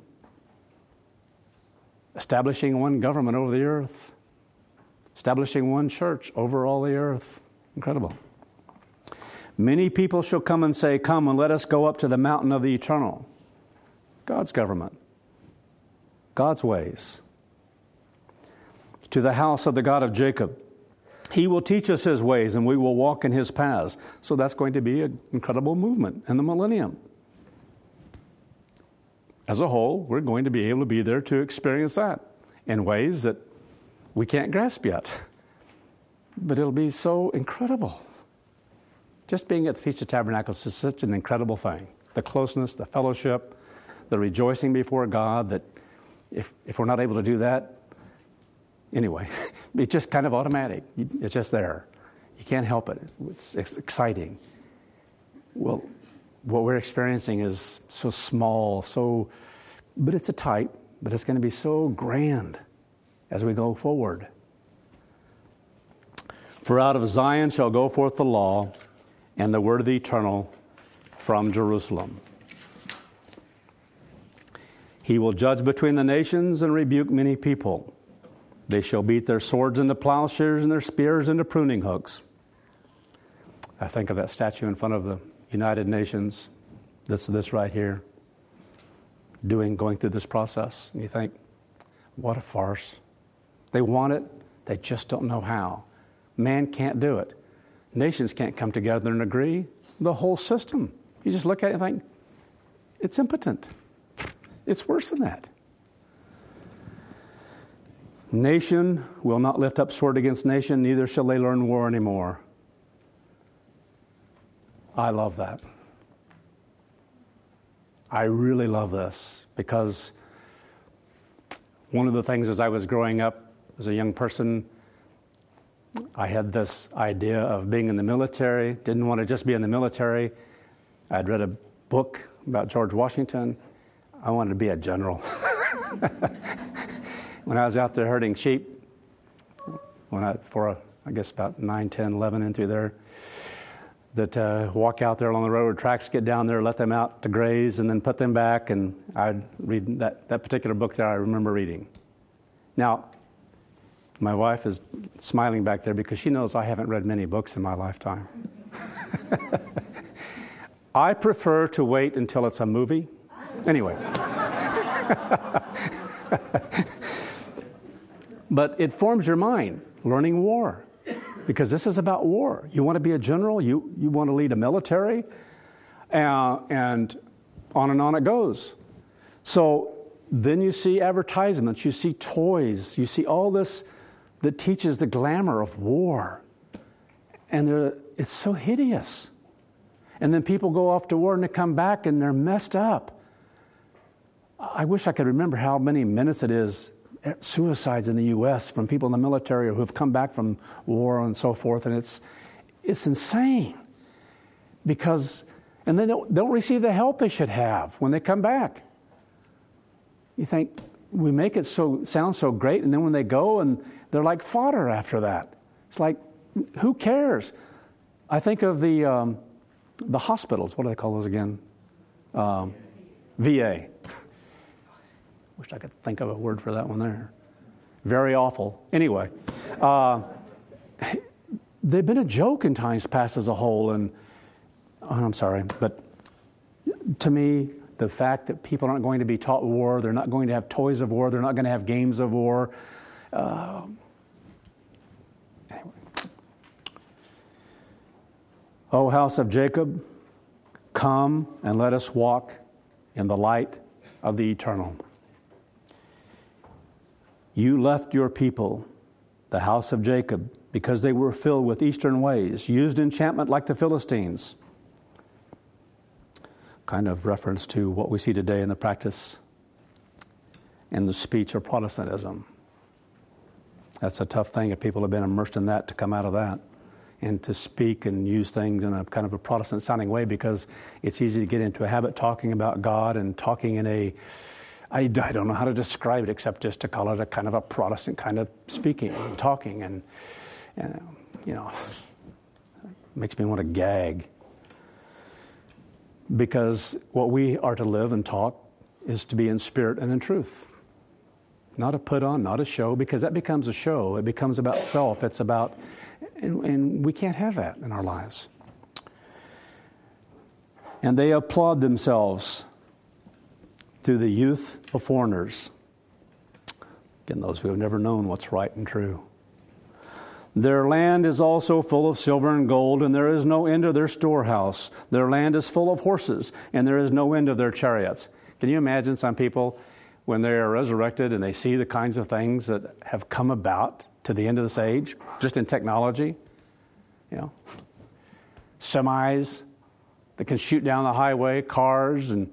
Establishing one government over the earth. Establishing one church over all the earth. Incredible. Many people shall come and say, come and let us go up to the mountain of the eternal. God's government. God's ways. To the house of the God of Jacob. He will teach us His ways and we will walk in His paths. So that's going to be an incredible movement in the millennium. As a whole, we're going to be able to be there to experience that in ways that we can't grasp yet. But it'll be so incredible. Just being at the Feast of Tabernacles is such an incredible thing. The closeness, the fellowship, the rejoicing before God, that if, if we're not able to do that, anyway, it's just kind of automatic. It's just there. You can't help it. It's, it's exciting. Well, what we're experiencing is so small, so, but it's a type, but it's going to be so grand as we go forward. For out of Zion shall go forth the law and the word of the eternal from Jerusalem. He will judge between the nations and rebuke many people. They shall beat their swords into plowshares and their spears into pruning hooks. I think of that statue in front of the United Nations. That's this right here. Doing, going through this process. And you think, what a farce. They want it, they just don't know how. Man can't do it. Nations can't come together and agree. The whole system. You just look at it and think, it's impotent. It's worse than that. Nation will not lift up sword against nation, neither shall they learn war anymore. I love that. I really love this because one of the things as I was growing up as a young person, I had this idea of being in the military, didn't want to just be in the military. I'd read a book about George Washington. I wanted to be a general. When I was out there herding sheep, when I, for, a, I guess about nine, ten, eleven in through there, that uh, walk out there along the railroad tracks, get down there, let them out to graze, and then put them back, and I'd read that, that particular book there I remember reading. Now, my wife is smiling back there because she knows I haven't read many books in my lifetime. I prefer to wait until it's a movie. Anyway. But it forms your mind, learning war, because this is about war. You want to be a general, you, you want to lead a military, uh, and on and on it goes. So then you see advertisements, you see toys, you see all this that teaches the glamour of war. And it's so hideous. And then people go off to war and they come back and they're messed up. I wish I could remember how many minutes it is suicides in the U S from people in the military who have come back from war and so forth, and it's it's insane because and then they don't, they don't receive the help they should have when they come back. You think we make it so sound so great, and then when they go and they're like fodder after that. It's like, who cares? I think of the um, the hospitals. What do they call those again? Um, V A. Wish I could think of a word for that one there. Very awful. Anyway, uh, they've been a joke in times past as a whole, and oh, I'm sorry, but to me, the fact that people aren't going to be taught war, they're not going to have toys of war, they're not going to have games of war. Uh, anyway. O house of Jacob, come and let us walk in the light of the eternal. You left your people, the house of Jacob, because they were filled with eastern ways, used enchantment like the Philistines. Kind of reference to what we see today in the practice and the speech of Protestantism. That's a tough thing if people have been immersed in that to come out of that and to speak and use things in a kind of a Protestant sounding way, because it's easy to get into a habit talking about God and talking in a I, I don't know how to describe it except just to call it a kind of a Protestant kind of speaking and talking, and, and you know, it makes me want to gag. Because what we are to live and talk is to be in spirit and in truth. Not a put on, not a show, because that becomes a show. It becomes about self. It's about, and, and we can't have that in our lives. And they applaud themselves through the youth of foreigners. Again, those who have never known what's right and true. Their land is also full of silver and gold, and there is no end of their storehouse. Their land is full of horses, and there is no end of their chariots. Can you imagine some people, when they are resurrected and they see the kinds of things that have come about to the end of this age, just in technology, you know, semis that can shoot down the highway, cars, and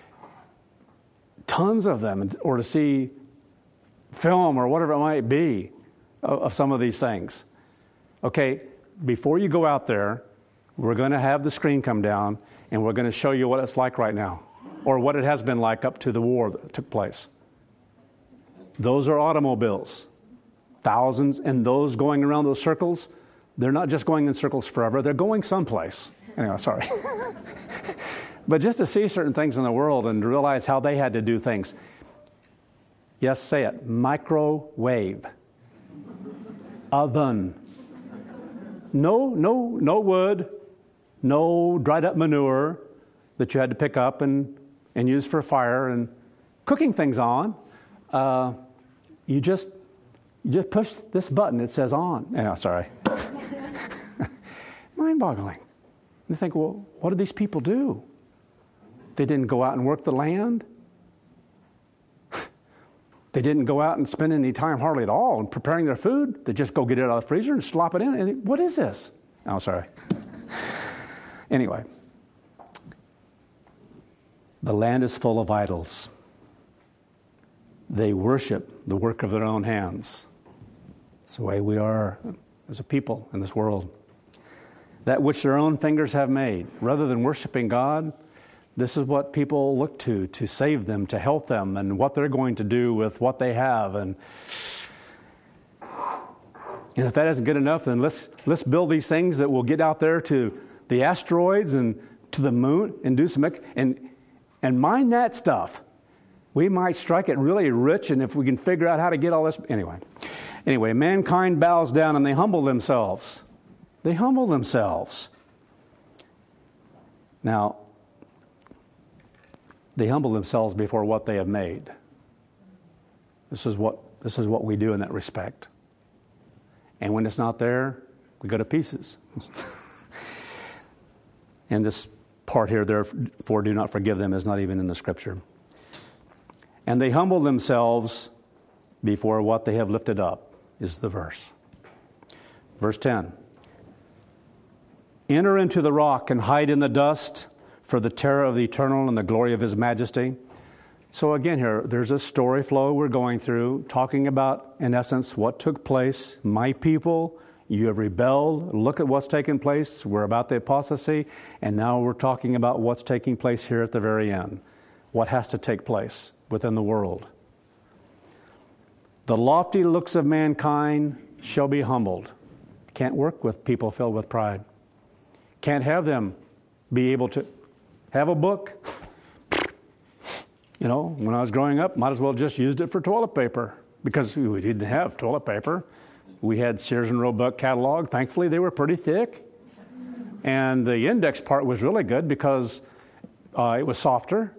tons of them, or to see film or whatever it might be of, of some of these things. Okay, before you go out there, we're going to have the screen come down and we're going to show you what it's like right now, or what it has been like up to the war that took place. Those are automobiles, thousands, and those going around those circles, they're not just going in circles forever, they're going someplace. Anyway, sorry. But just to see certain things in the world and realize how they had to do things. Yes, say it. Microwave. Oven. No, no, no wood. No dried up manure that you had to pick up and, and use for fire and cooking things on. Uh, you just you just push this button. It says on. Oh, sorry. Mind-boggling. You think, well, what do these people do? They didn't go out and work the land. They didn't go out and spend any time hardly at all in preparing their food. They just go get it out of the freezer and slop it in. And what is this? Oh, sorry. Anyway, the land is full of idols. They worship the work of their own hands. It's the way we are as a people in this world. That which their own fingers have made. Rather than worshiping God, this is what people look to, to save them, to help them, and what they're going to do with what they have. And, and if that isn't good enough, then let's let's build these things that will get out there to the asteroids and to the moon and do some, and, and mine that stuff. We might strike it really rich, and if we can figure out how to get all this... Anyway, anyway, mankind bows down and they humble themselves. They humble themselves. Now, they humble themselves before what they have made. This is what this is what we do in that respect. And when it's not there, we go to pieces. And this part here, therefore do not forgive them, is not even in the Scripture. And they humble themselves before what they have lifted up, is the verse. Verse ten. Enter into the rock and hide in the dust for the terror of the eternal and the glory of his majesty. So again here, there's a story flow we're going through, talking about, in essence, what took place. My people, you have rebelled. Look at what's taken place. We're about the apostasy. And now we're talking about what's taking place here at the very end. What has to take place within the world. The lofty looks of mankind shall be humbled. Can't work with people filled with pride. Can't have them be able to have a book. You know, when I was growing up, might as well just used it for toilet paper because we didn't have toilet paper. We had Sears and Roebuck catalog. Thankfully, they were pretty thick. And the index part was really good because uh, it was softer.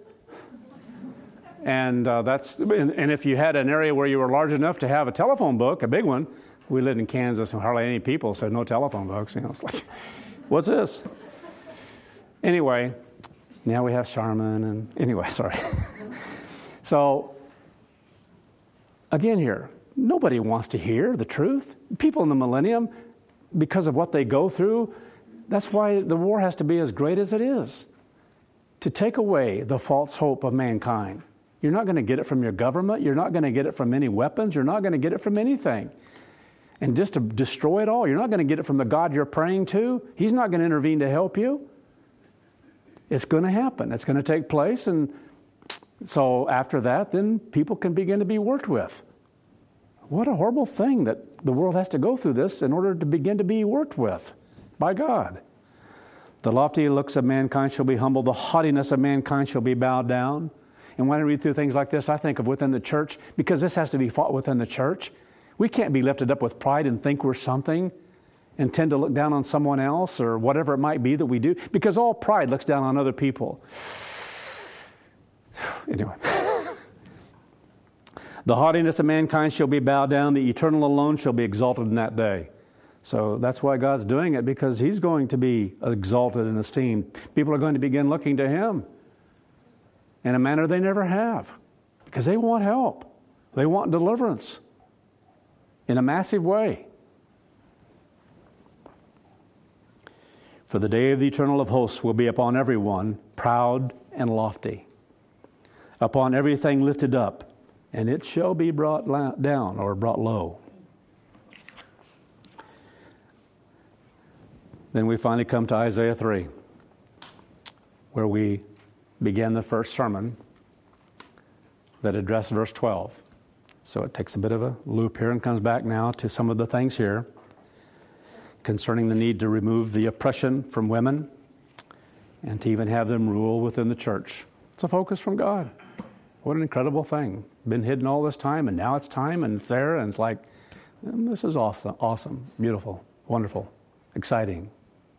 And uh, that's and, and if you had an area where you were large enough to have a telephone book, a big one, we lived in Kansas and hardly any people, so no telephone books. You know, it's like, what's this? Anyway, now we have Charmin and anyway, sorry. So again here, nobody wants to hear the truth. People in the millennium, because of what they go through, that's why the war has to be as great as it is. To take away the false hope of mankind. You're not going to get it from your government. You're not going to get it from any weapons. You're not going to get it from anything. And just to destroy it all, you're not going to get it from the God you're praying to. He's not going to intervene to help you. It's going to happen. It's going to take place. And so after that, then people can begin to be worked with. What a horrible thing that the world has to go through this in order to begin to be worked with by God. The lofty looks of mankind shall be humbled. The haughtiness of mankind shall be bowed down. And when I read through things like this, I think of within the church, because this has to be fought within the church. We can't be lifted up with pride and think we're something and tend to look down on someone else or whatever it might be that we do, because all pride looks down on other people. Anyway. The haughtiness of mankind shall be bowed down. The eternal alone shall be exalted in that day. So that's why God's doing it, because He's going to be exalted and esteemed. People are going to begin looking to Him in a manner they never have, because they want help. They want deliverance in a massive way. For the day of the eternal of hosts will be upon everyone proud and lofty, upon everything lifted up, and it shall be brought down or brought low. Then we finally come to Isaiah three, where we began the first sermon that addressed verse twelve. So it takes a bit of a loop here and comes back now to some of the things here concerning the need to remove the oppression from women and to even have them rule within the church. It's a focus from God. What an incredible thing. Been hidden all this time, and now it's time, and it's there, and it's like, this is awesome, awesome, beautiful, wonderful, exciting.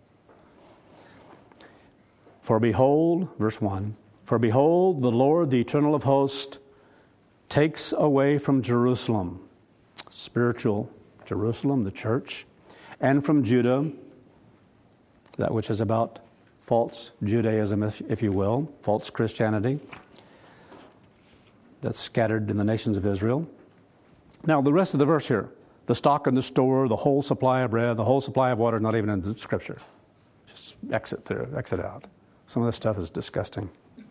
For behold, verse one, for behold, the Lord, the eternal of hosts, takes away from Jerusalem, spiritual Jerusalem, the church, and from Judah, that which is about false Judaism, if, if you will, false Christianity that's scattered in the nations of Israel. Now, the rest of the verse here, the stock in the store, the whole supply of bread, the whole supply of water, not even in the Scripture. Just exit through, exit out. Some of this stuff is disgusting.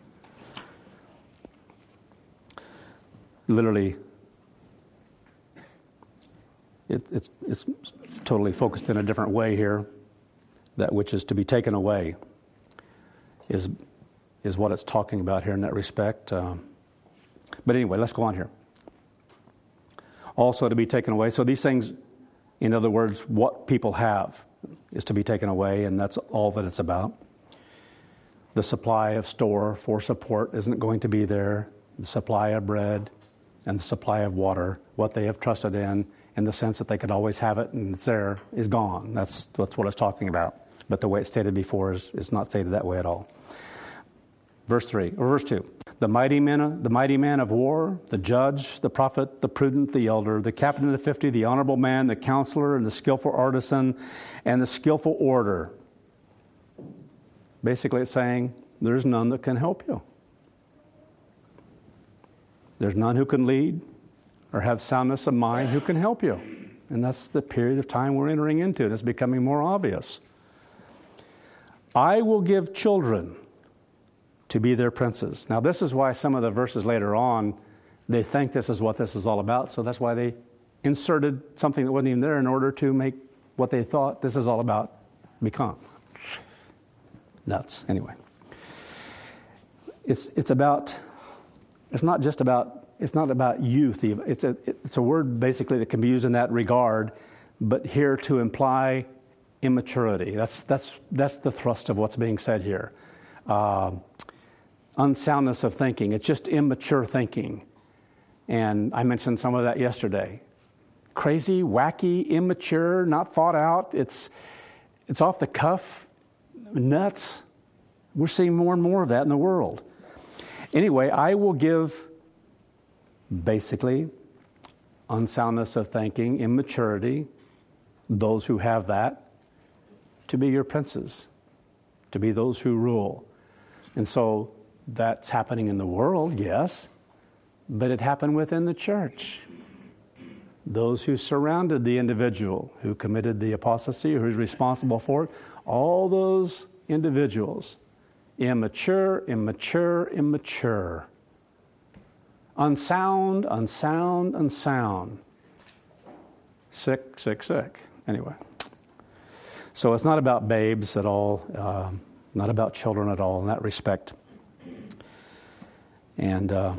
Literally, it, it's, it's totally focused in a different way here. That which is to be taken away is, is what it's talking about here in that respect. Um, but anyway, let's go on here. Also to be taken away. So these things, in other words, what people have is to be taken away, and that's all that it's about. The supply of store for support isn't going to be there. The supply of bread and the supply of water, what they have trusted in, in the sense that they could always have it and it's there, is gone. That's, that's what it's talking about. But the way it's stated before is, is not stated that way at all. Verse three, or verse two. The mighty men, the mighty man of war, the judge, the prophet, the prudent, the elder, the captain of the fifty, the honorable man, the counselor, and the skillful artisan, and the skillful orator. Basically, it's saying there's none that can help you. There's none who can lead or have soundness of mind who can help you. And that's the period of time we're entering into, and it's becoming more obvious. I will give children to be their princes. Now, this is why some of the verses later on, they think this is what this is all about, so that's why they inserted something that wasn't even there in order to make what they thought this is all about become. Nuts. Anyway. It's it's about, it's not just about, it's not about youth. It's a, it's a word basically that can be used in that regard, but here to imply immaturity. That's that's that's the thrust of what's being said here. Uh, unsoundness of thinking. It's just immature thinking. And I mentioned some of that yesterday. Crazy, wacky, immature, not thought out. It's it's off the cuff, nuts. We're seeing more and more of that in the world. Anyway, I will give basically unsoundness of thinking, immaturity, those who have that, to be your princes, to be those who rule. And so that's happening in the world, yes, but it happened within the church. Those who surrounded the individual who committed the apostasy, who's responsible for it, all those individuals, immature, immature, immature, unsound, unsound, unsound, sick, sick, sick. Anyway. So it's not about babes at all, uh, not about children at all in that respect. And uh,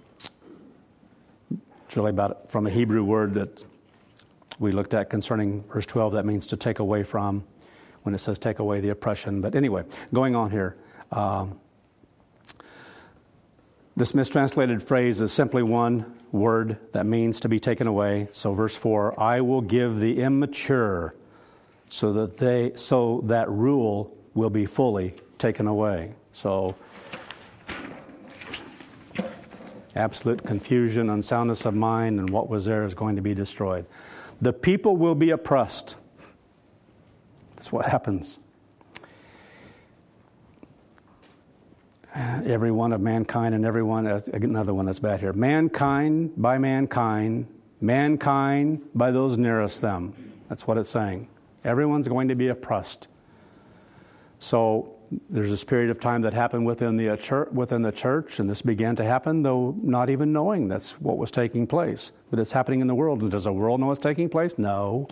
it's really about, from a Hebrew word that we looked at concerning verse twelve, that means to take away from, when it says take away the oppression. But anyway, going on here. Um, this mistranslated phrase is simply one word that means to be taken away. So verse four, I will give the immature so that they, so that rule will be fully taken away. So absolute confusion, unsoundness of mind, and what was there is going to be destroyed. The people will be oppressed. That's what happens. Every one of mankind and everyone, another one that's bad here. Mankind by mankind, mankind by those nearest them. That's what it's saying. Everyone's going to be oppressed. So there's this period of time that happened within the church, within the church, and this began to happen, though not even knowing that's what was taking place. But it's happening in the world. And does the world know what's taking place? No.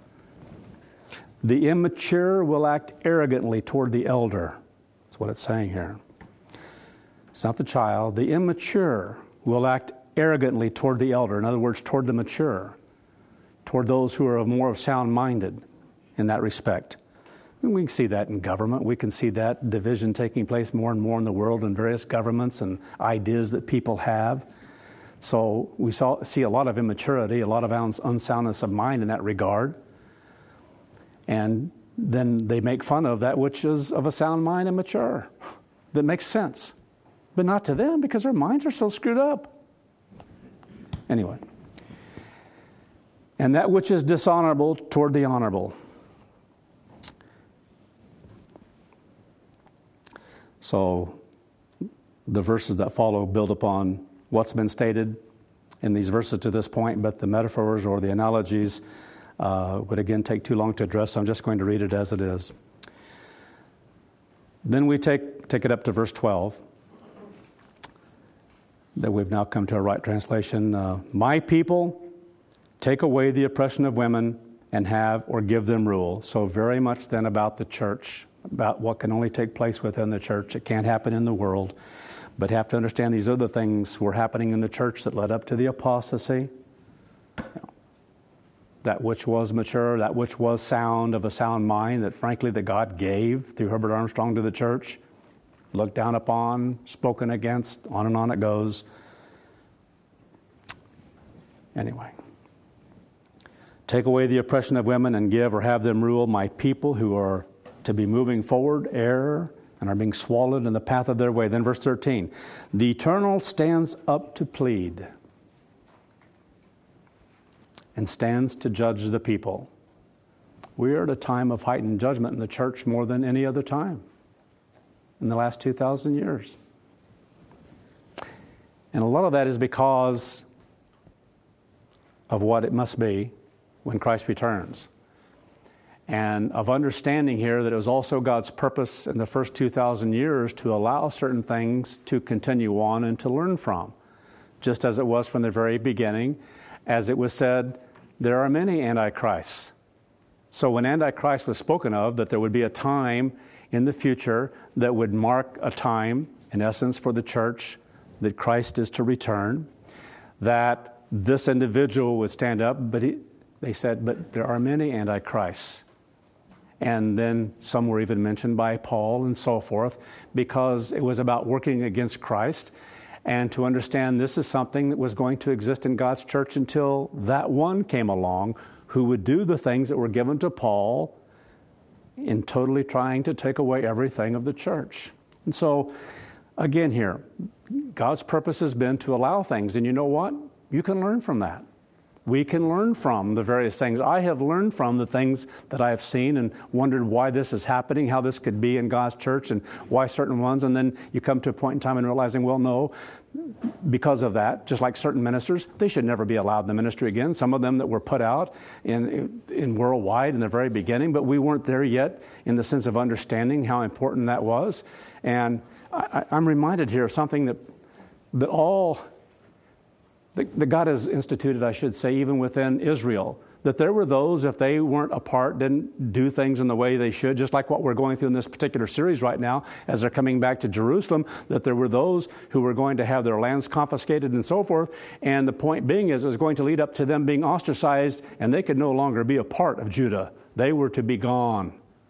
The immature will act arrogantly toward the elder. That's what it's saying here. It's not the child. The immature will act arrogantly toward the elder. In other words, toward the mature, toward those who are more of sound-minded in that respect. And we can see that in government. We can see that division taking place more and more in the world in various governments and ideas that people have. So we saw, see a lot of immaturity, a lot of unsoundness of mind in that regard. And then they make fun of that which is of a sound mind and mature. That makes sense. But not to them, because their minds are so screwed up. Anyway. And that which is dishonorable toward the honorable. So the verses that follow build upon what's been stated in these verses to this point, but the metaphors or the analogies uh, would again take too long to address, so I'm just going to read it as it is. Then we take, take it up to verse twelve, that we've now come to a right translation. Uh, My people, take away the oppression of women and have or give them rule. So very much then about the church, about what can only take place within the church. It can't happen in the world. But have to understand these other things were happening in the church that led up to the apostasy. You know, that which was mature, that which was sound, of a sound mind, that frankly that God gave through Herbert Armstrong to the church, looked down upon, spoken against, on and on it goes. Anyway. Take away the oppression of women and give or have them rule my people who are to be moving forward, error, and are being swallowed in the path of their way. Then verse thirteen, the Eternal stands up to plead and stands to judge the people. We are at a time of heightened judgment in the church more than any other time in the last two thousand years. And a lot of that is because of what it must be when Christ returns. And of understanding here that it was also God's purpose in the first two thousand years to allow certain things to continue on and to learn from. Just as it was from the very beginning, as it was said, there are many antichrists. So when Antichrist was spoken of, that there would be a time in the future that would mark a time, in essence, for the church, that Christ is to return, that this individual would stand up, but he, they said, but there are many antichrists. And then some were even mentioned by Paul and so forth, because it was about working against Christ, and to understand this is something that was going to exist in God's church until that one came along who would do the things that were given to Paul in totally trying to take away everything of the church. And so, again here, God's purpose has been to allow things, and you know what? You can learn from that. We can learn from the various things. I have learned from the things that I have seen and wondered why this is happening, how this could be in God's church, and why certain ones. And then you come to a point in time and realizing, well, no, because of that, just like certain ministers, they should never be allowed in the ministry again. Some of them that were put out in, in worldwide in the very beginning, but we weren't there yet in the sense of understanding how important that was. And I, I'm reminded here of something that, that all... that God has instituted, I should say, even within Israel, that there were those, if they weren't a part, didn't do things in the way they should, just like what we're going through in this particular series right now, as they're coming back to Jerusalem, that there were those who were going to have their lands confiscated and so forth. And the point being is it was going to lead up to them being ostracized, and they could no longer be a part of Judah. They were to be gone.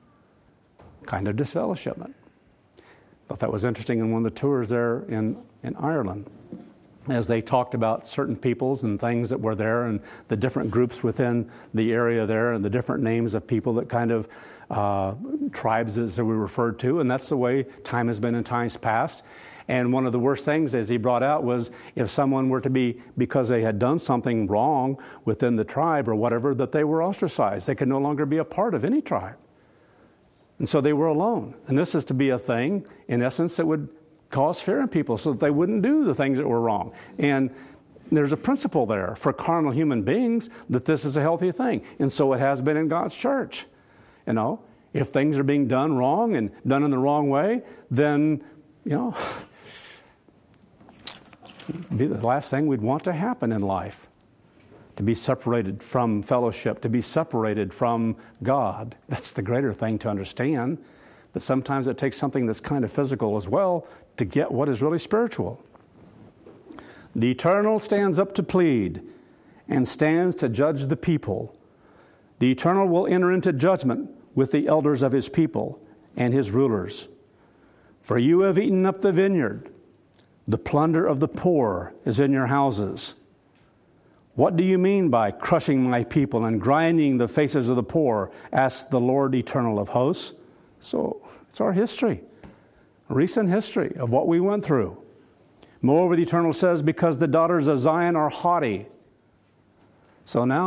Kind of disfellowshipment. Thought that was interesting in one of the tours there in, in Ireland, as they talked about certain peoples and things that were there and the different groups within the area there and the different names of people that kind of uh, tribes as they were referred to. And that's the way time has been in times past. And one of the worst things, as he brought out, was if someone were to be, because they had done something wrong within the tribe or whatever, that they were ostracized. They could no longer be a part of any tribe. And so they were alone. And this is to be a thing, in essence, that would cause fear in people so that they wouldn't do the things that were wrong. And there's a principle there for carnal human beings that this is a healthy thing. And so it has been in God's church. You know, if things are being done wrong and done in the wrong way, then, you know, it'd be the last thing we'd want to happen in life. To be separated from fellowship, to be separated from God. That's the greater thing to understand. But sometimes it takes something that's kind of physical as well to get what is really spiritual. The Eternal stands up to plead and stands to judge the people. The Eternal will enter into judgment with the elders of his people and his rulers. For you have eaten up the vineyard. The plunder of the poor is in your houses. What do you mean by crushing my people and grinding the faces of the poor? Asks the Lord Eternal of hosts. So it's our history, recent history of what we went through. Moreover, the Eternal says, because the daughters of Zion are haughty. So now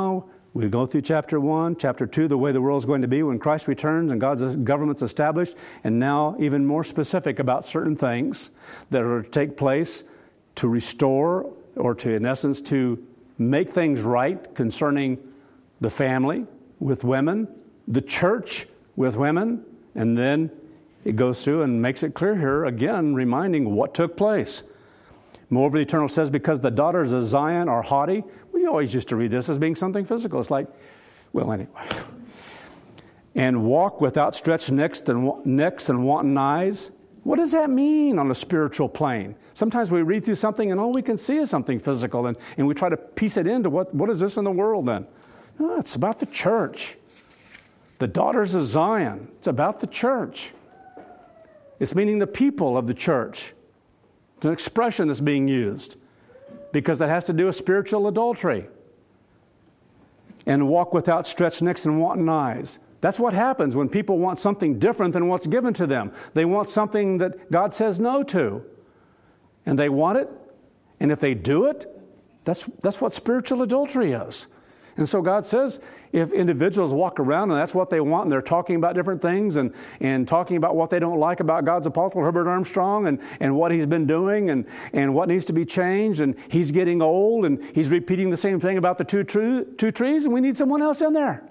We go through chapter one, chapter two, the way the world is going to be when Christ returns and God's government's established, and now even more specific about certain things that are to take place to restore or to, in essence, to make things right concerning the family with women, the church with women, and then it goes through and makes it clear here, again, reminding what took place. Moreover, the Eternal says, because the daughters of Zion are haughty. We always used to read this as being something physical. It's like, well, anyway. And walk with outstretched necks and, necks and wanton eyes. What does that mean on a spiritual plane? Sometimes we read through something and all we can see is something physical, and, and we try to piece it into what, what is this in the world then? No, it's about the church. The daughters of Zion. It's about the church. It's meaning the people of the church. It's an expression that's being used because that has to do with spiritual adultery. And walk with outstretched necks and wanton eyes. That's what happens when people want something different than what's given to them. They want something that God says no to. And they want it. And if they do it, that's, that's what spiritual adultery is. And so God says, if individuals walk around and that's what they want, and they're talking about different things and, and talking about what they don't like about God's apostle, Herbert Armstrong, and, and what he's been doing and, and what needs to be changed, and he's getting old, and he's repeating the same thing about the two, true, two trees, and we need someone else in there.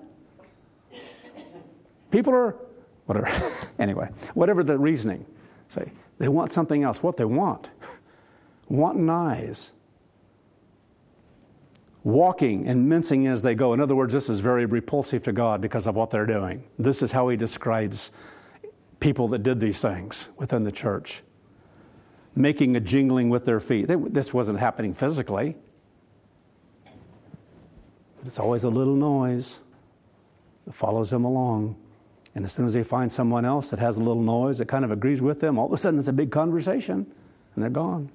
People are, whatever, anyway, whatever the reasoning, say, they want something else. What they want. Wanton eyes. Walking and mincing as they go. In other words, this is very repulsive to God because of what they're doing. This is how he describes people that did these things within the church. Making a jingling with their feet. They, this wasn't happening physically. But it's always a little noise that follows them along. And as soon as they find someone else that has a little noise that kind of agrees with them, all of a sudden it's a big conversation and they're gone.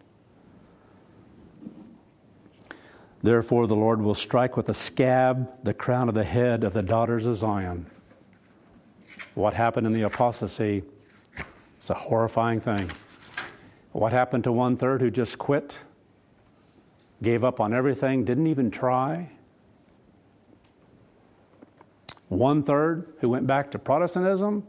Therefore, the Lord will strike with a scab the crown of the head of the daughters of Zion. What happened in the apostasy? It's a horrifying thing. What happened to one third who just quit, gave up on everything, didn't even try? One third who went back to Protestantism?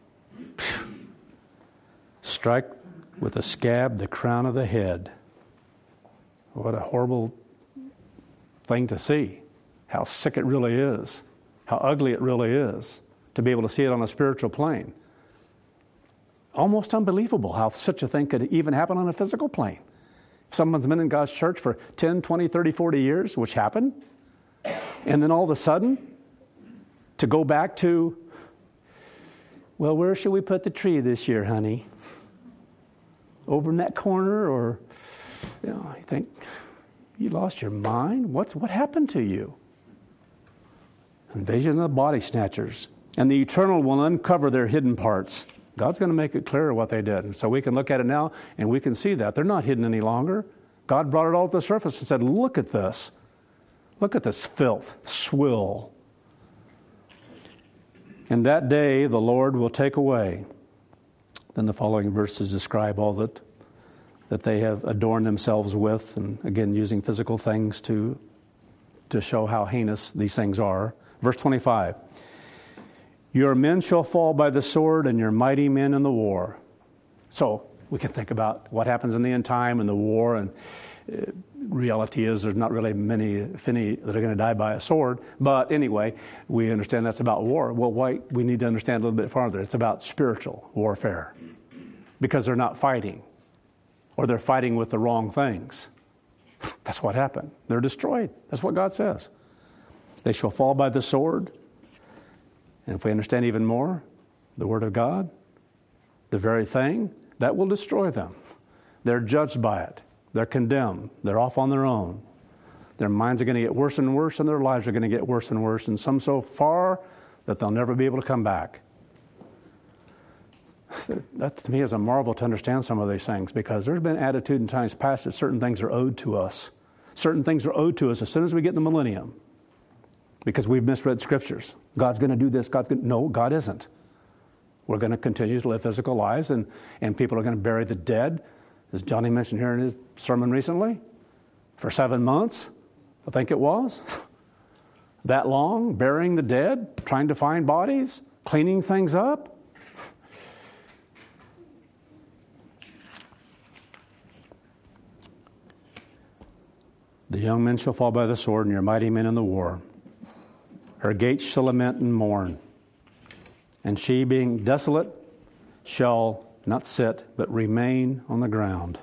Strike with a scab the crown of the head. What a horrible thing to see, how sick it really is, how ugly it really is, to be able to see it on a spiritual plane. Almost unbelievable how such a thing could even happen on a physical plane. If someone's been in God's church for ten, twenty, thirty, forty years, which happened, and then all of a sudden, to go back to, well, where should we put the tree this year, honey? Over in that corner, or, you know, you think, you lost your mind? What's, what happened to you? Invasion of the body snatchers. And the Eternal will uncover their hidden parts. God's going to make it clear what they did. And so we can look at it now and we can see that. They're not hidden any longer. God brought it all to the surface and said, look at this. Look at this filth, swill. And that day the Lord will take away. Then the following verses describe all that that they have adorned themselves with, and again using physical things to to show how heinous these things are. Verse twenty-five, your men shall fall by the sword and your mighty men in the war. So we can think about what happens in the end time and the war, and uh, reality is there's not really many, if any, that are going to die by a sword. But anyway, we understand that's about war. Well, why, we need to understand a little bit farther. It's about spiritual warfare because they're not fighting. Or they're fighting with the wrong things. That's what happened. They're destroyed. That's what God says. They shall fall by the sword. And if we understand even more, the Word of God, the very thing, that will destroy them. They're judged by it. They're condemned. They're off on their own. Their minds are going to get worse and worse, and their lives are going to get worse and worse, and some so far that they'll never be able to come back. That to me is a marvel to understand some of these things, because there's been attitude in times past that certain things are owed to us. Certain things are owed to us as soon as we get in the millennium, because we've misread scriptures. God's going to do this. God's going to... No, God isn't. We're going to continue to live physical lives, and, and people are going to bury the dead, as Johnny mentioned here in his sermon recently, for seven months, I think it was. that long, burying the dead, trying to find bodies, cleaning things up? The young men shall fall by the sword, and your mighty men in the war. Her gates shall lament and mourn. And she, being desolate, shall not sit, but remain on the ground.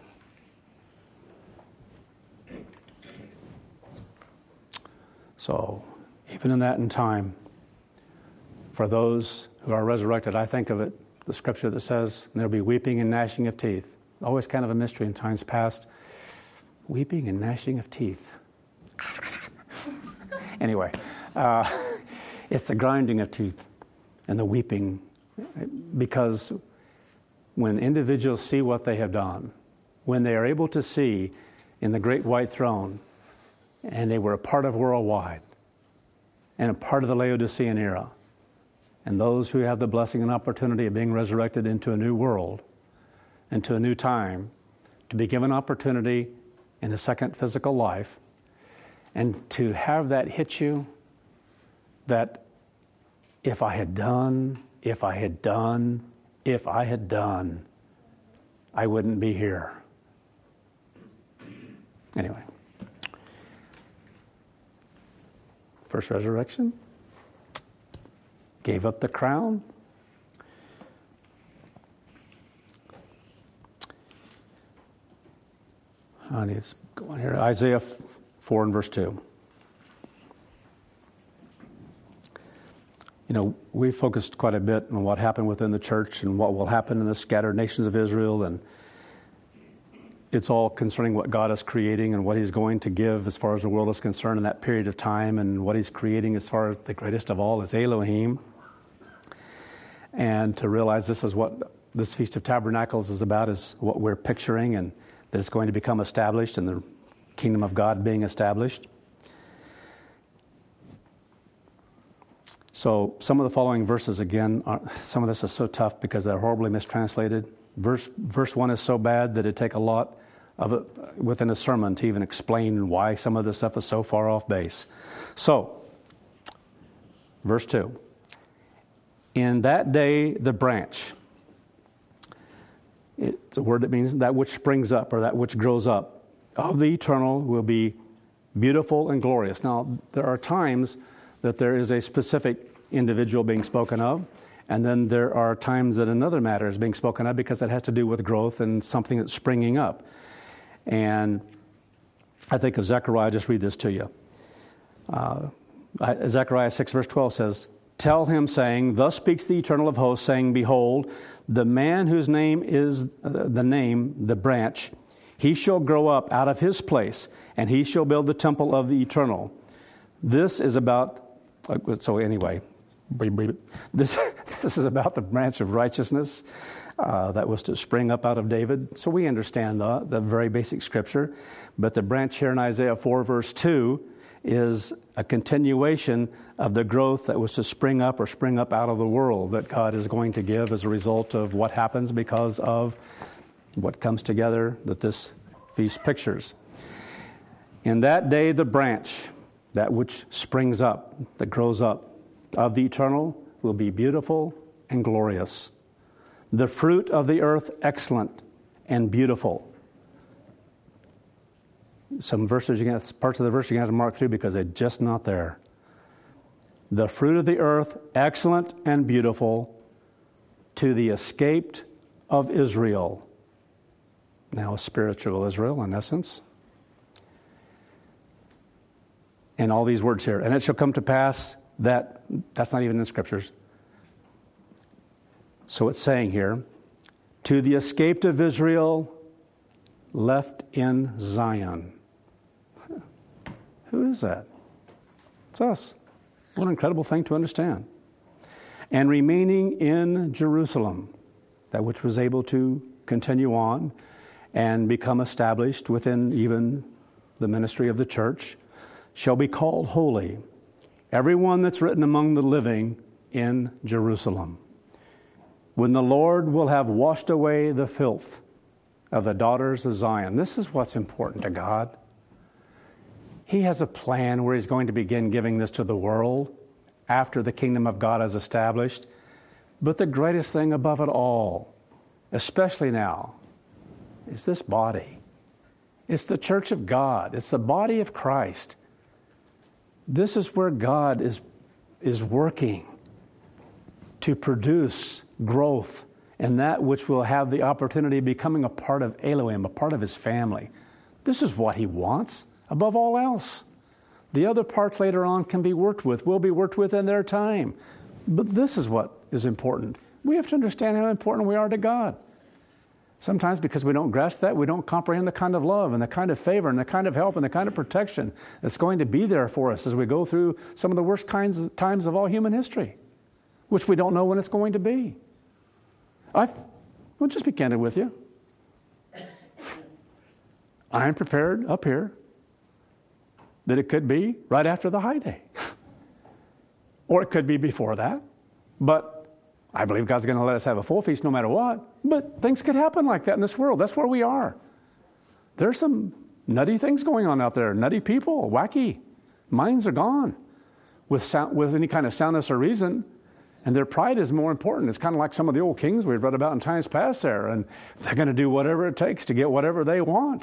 So, even in that in time, for those who are resurrected, I think of it, the scripture that says, there'll be weeping and gnashing of teeth. Always kind of a mystery in times past. Weeping and gnashing of teeth. Anyway, uh, it's the grinding of teeth and the weeping, because when individuals see what they have done, when they are able to see in the great white throne, and they were a part of worldwide, and a part of the Laodicean era, and those who have the blessing and opportunity of being resurrected into a new world, into a new time, to be given opportunity in a second physical life, and to have that hit you, that if I had done, if I had done, if I had done, I wouldn't be here. Anyway. First resurrection. Gave up the crown. I need to go on here. Isaiah four and verse two. You know, we focused quite a bit on what happened within the church and what will happen in the scattered nations of Israel, and it's all concerning what God is creating and what He's going to give as far as the world is concerned in that period of time, and what He's creating as far as the greatest of all is Elohim. And to realize this is what this Feast of Tabernacles is about, is what we're picturing, and that it's going to become established and the kingdom of God being established. So some of the following verses, again, are, some of this is so tough because they're horribly mistranslated. Verse verse one is so bad that it'd take a lot of it within a sermon to even explain why some of this stuff is so far off base. So, verse two. In that day, the branch. It's a word that means that which springs up or that which grows up of the eternal will be beautiful and glorious. Now, there are times that there is a specific individual being spoken of, and then there are times that another matter is being spoken of because it has to do with growth and something that's springing up. And I think of Zechariah, just read this to you. Uh, Zechariah six verse twelve says, "Tell him, saying, Thus speaks the Eternal of hosts, saying, Behold, the man whose name is uh, the name, the branch, he shall grow up out of his place, and he shall build the temple of the Eternal." This is about, uh, so anyway, this, this is about the branch of righteousness uh, that was to spring up out of David. So we understand the, the very basic scripture. But the branch here in Isaiah four verse two is a continuation of the growth that was to spring up or spring up out of the world that God is going to give as a result of what happens because of what comes together that this feast pictures. In that day, the branch, that which springs up, that grows up of the eternal, will be beautiful and glorious. The fruit of the earth, excellent and beautiful. Some verses, you get, parts of the verse you have to mark through because they're just not there. The fruit of the earth, excellent and beautiful, to the escaped of Israel. Now, spiritual Israel, in essence. And all these words here. And it shall come to pass that, that's not even in the scriptures. So it's saying here, to the escaped of Israel, left in Zion. Who is that? It's us. What an incredible thing to understand. And remaining in Jerusalem, that which was able to continue on and become established within even the ministry of the church, shall be called holy, everyone that's written among the living in Jerusalem. When the Lord will have washed away the filth of the daughters of Zion. This is what's important to God. He has a plan where he's going to begin giving this to the world after the kingdom of God is established. But the greatest thing above it all, especially now, is this body. It's the church of God. It's the body of Christ. This is where God is, is working to produce growth and that which will have the opportunity of becoming a part of Elohim, a part of his family. This is what he wants above all else. The other parts later on can be worked with, will be worked with in their time. But this is what is important. We have to understand how important we are to God. Sometimes because we don't grasp that, we don't comprehend the kind of love and the kind of favor and the kind of help and the kind of protection that's going to be there for us as we go through some of the worst kinds of times of all human history, which we don't know when it's going to be. I will just be candid with you. I'm prepared up here that it could be right after the high day. Or it could be before that. But I believe God's going to let us have a full feast no matter what. But things could happen like that in this world. That's where we are. There's some nutty things going on out there. Nutty people, wacky. Minds are gone with sound, with any kind of soundness or reason. And their pride is more important. It's kind of like some of the old kings we've read about in times past there. And they're going to do whatever it takes to get whatever they want.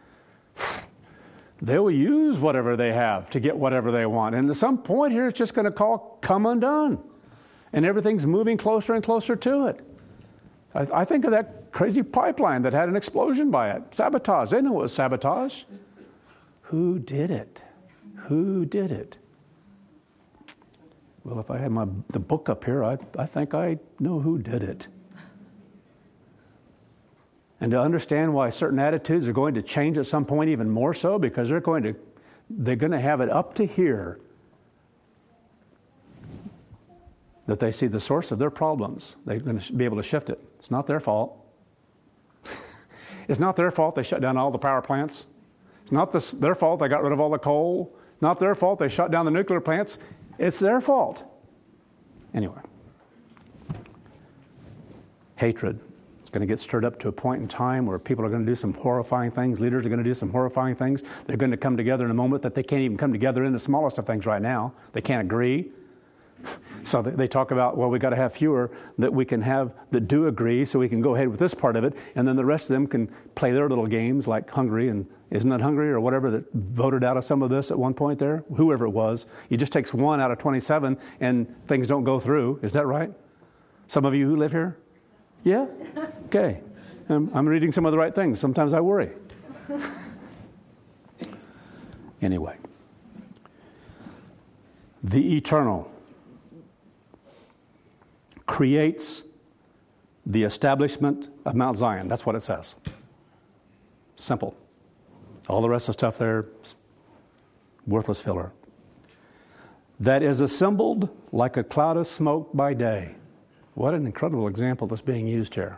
They will use whatever they have to get whatever they want. And at some point here, it's just going to call come undone. And everything's moving closer and closer to it. I, I think of that crazy pipeline that had an explosion by it. Sabotage. They know it was sabotage. Who did it? Who did it? Well, if I had my the book up here, I, I think I know who did it. And to understand why certain attitudes are going to change at some point even more so, because they're going to they're going to have it up to here that they see the source of their problems. They're going to be able to shift it. It's not their fault. It's not their fault they shut down all the power plants. It's not this, their fault they got rid of all the coal. It's not their fault they shut down the nuclear plants. It's their fault. Anyway. Hatred. It's going to get stirred up to a point in time where people are going to do some horrifying things. Leaders are going to do some horrifying things. They're going to come together in a moment that they can't even come together in the smallest of things right now. They can't agree. So they talk about, well, we got to have fewer that we can have that do agree so we can go ahead with this part of it. And then the rest of them can play their little games like Hungary. And isn't it Hungary or whatever that voted out of some of this at one point there? Whoever it was. It just takes one out of twenty-seven and things don't go through. Is that right? Some of you who live here? Yeah? Okay. Um, I'm reading some of the right things. Sometimes I worry. Anyway. The eternal creates the establishment of Mount Zion. That's what it says. Simple. All the rest of the stuff there, worthless filler. That is assembled like a cloud of smoke by day. What an incredible example that's being used here.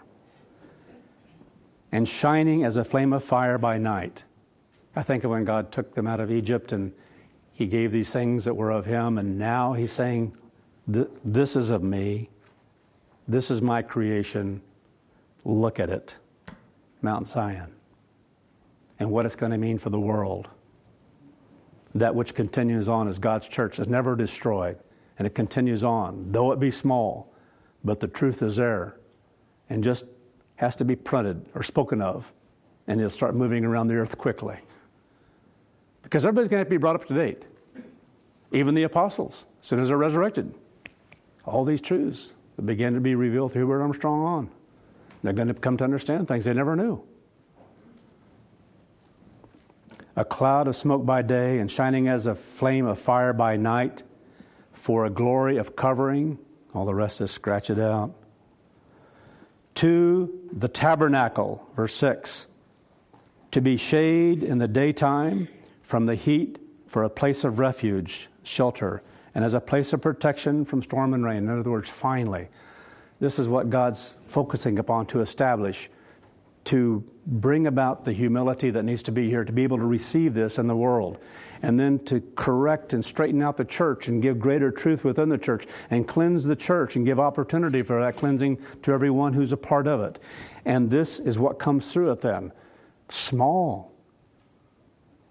And shining as a flame of fire by night. I think of when God took them out of Egypt and he gave these things that were of him, and now he's saying, this is of me. This is my creation. Look at it. Mount Zion. And what it's going to mean for the world. That which continues on as God's church is never destroyed. And it continues on, though it be small. But the truth is there. And just has to be printed or spoken of. And it'll start moving around the earth quickly. Because everybody's going to have to be brought up to date. Even the apostles, as soon as they're resurrected. All these truths that began to be revealed through Hubert Armstrong on. They're going to come to understand things they never knew. A cloud of smoke by day and shining as a flame of fire by night, for a glory of covering. All the rest is scratch it out. To the tabernacle, verse six. To be shade in the daytime from the heat, for a place of refuge, shelter, and as a place of protection from storm and rain. In other words, finally, this is what God's focusing upon to establish, to bring about the humility that needs to be here, to be able to receive this in the world, and then to correct and straighten out the church and give greater truth within the church and cleanse the church and give opportunity for that cleansing to everyone who's a part of it. And this is what comes through it then. Small.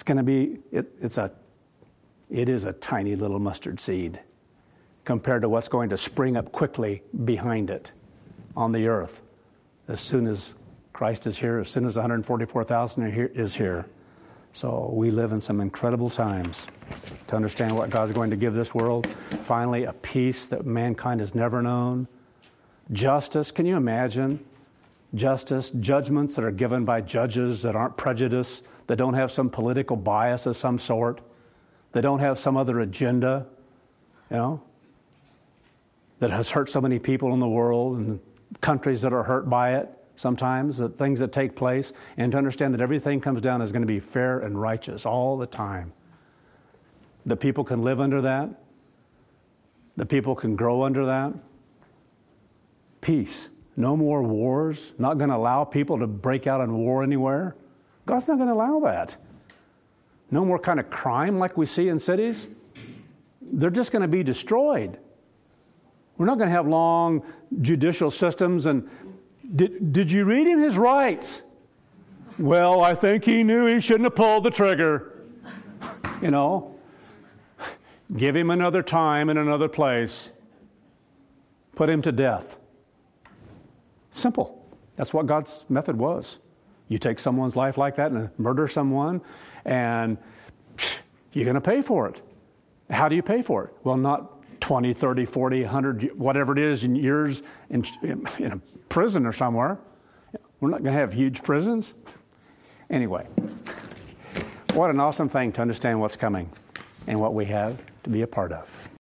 It's going to be, it, it's a, it is a tiny little mustard seed compared to what's going to spring up quickly behind it on the earth as soon as Christ is here, as soon as one hundred forty-four thousand are here, is here. So we live in some incredible times to understand what God's going to give this world. Finally, a peace that mankind has never known. Justice, can you imagine? Justice, judgments that are given by judges that aren't prejudiced, that don't have some political bias of some sort, that don't have some other agenda, you know, that has hurt so many people in the world and countries that are hurt by it sometimes, the things that take place, and to understand that everything comes down is going to be fair and righteous all the time. The people can live under that. The people can grow under that. Peace. No more wars. Not going to allow people to break out in war anywhere. God's not going to allow that. No more kind of crime like we see in cities. They're just going to be destroyed. We're not going to have long judicial systems and did, did you read him his rights? Well, I think he knew he shouldn't have pulled the trigger. You know, give him another time in another place. Put him to death. Simple. That's what God's method was. You take someone's life like that and murder someone, and you're going to pay for it. How do you pay for it? Well, not twenty, thirty, forty, one hundred, whatever it is in years in, in a prison or somewhere. We're not going to have huge prisons. Anyway, what an awesome thing to understand what's coming and what we have to be a part of.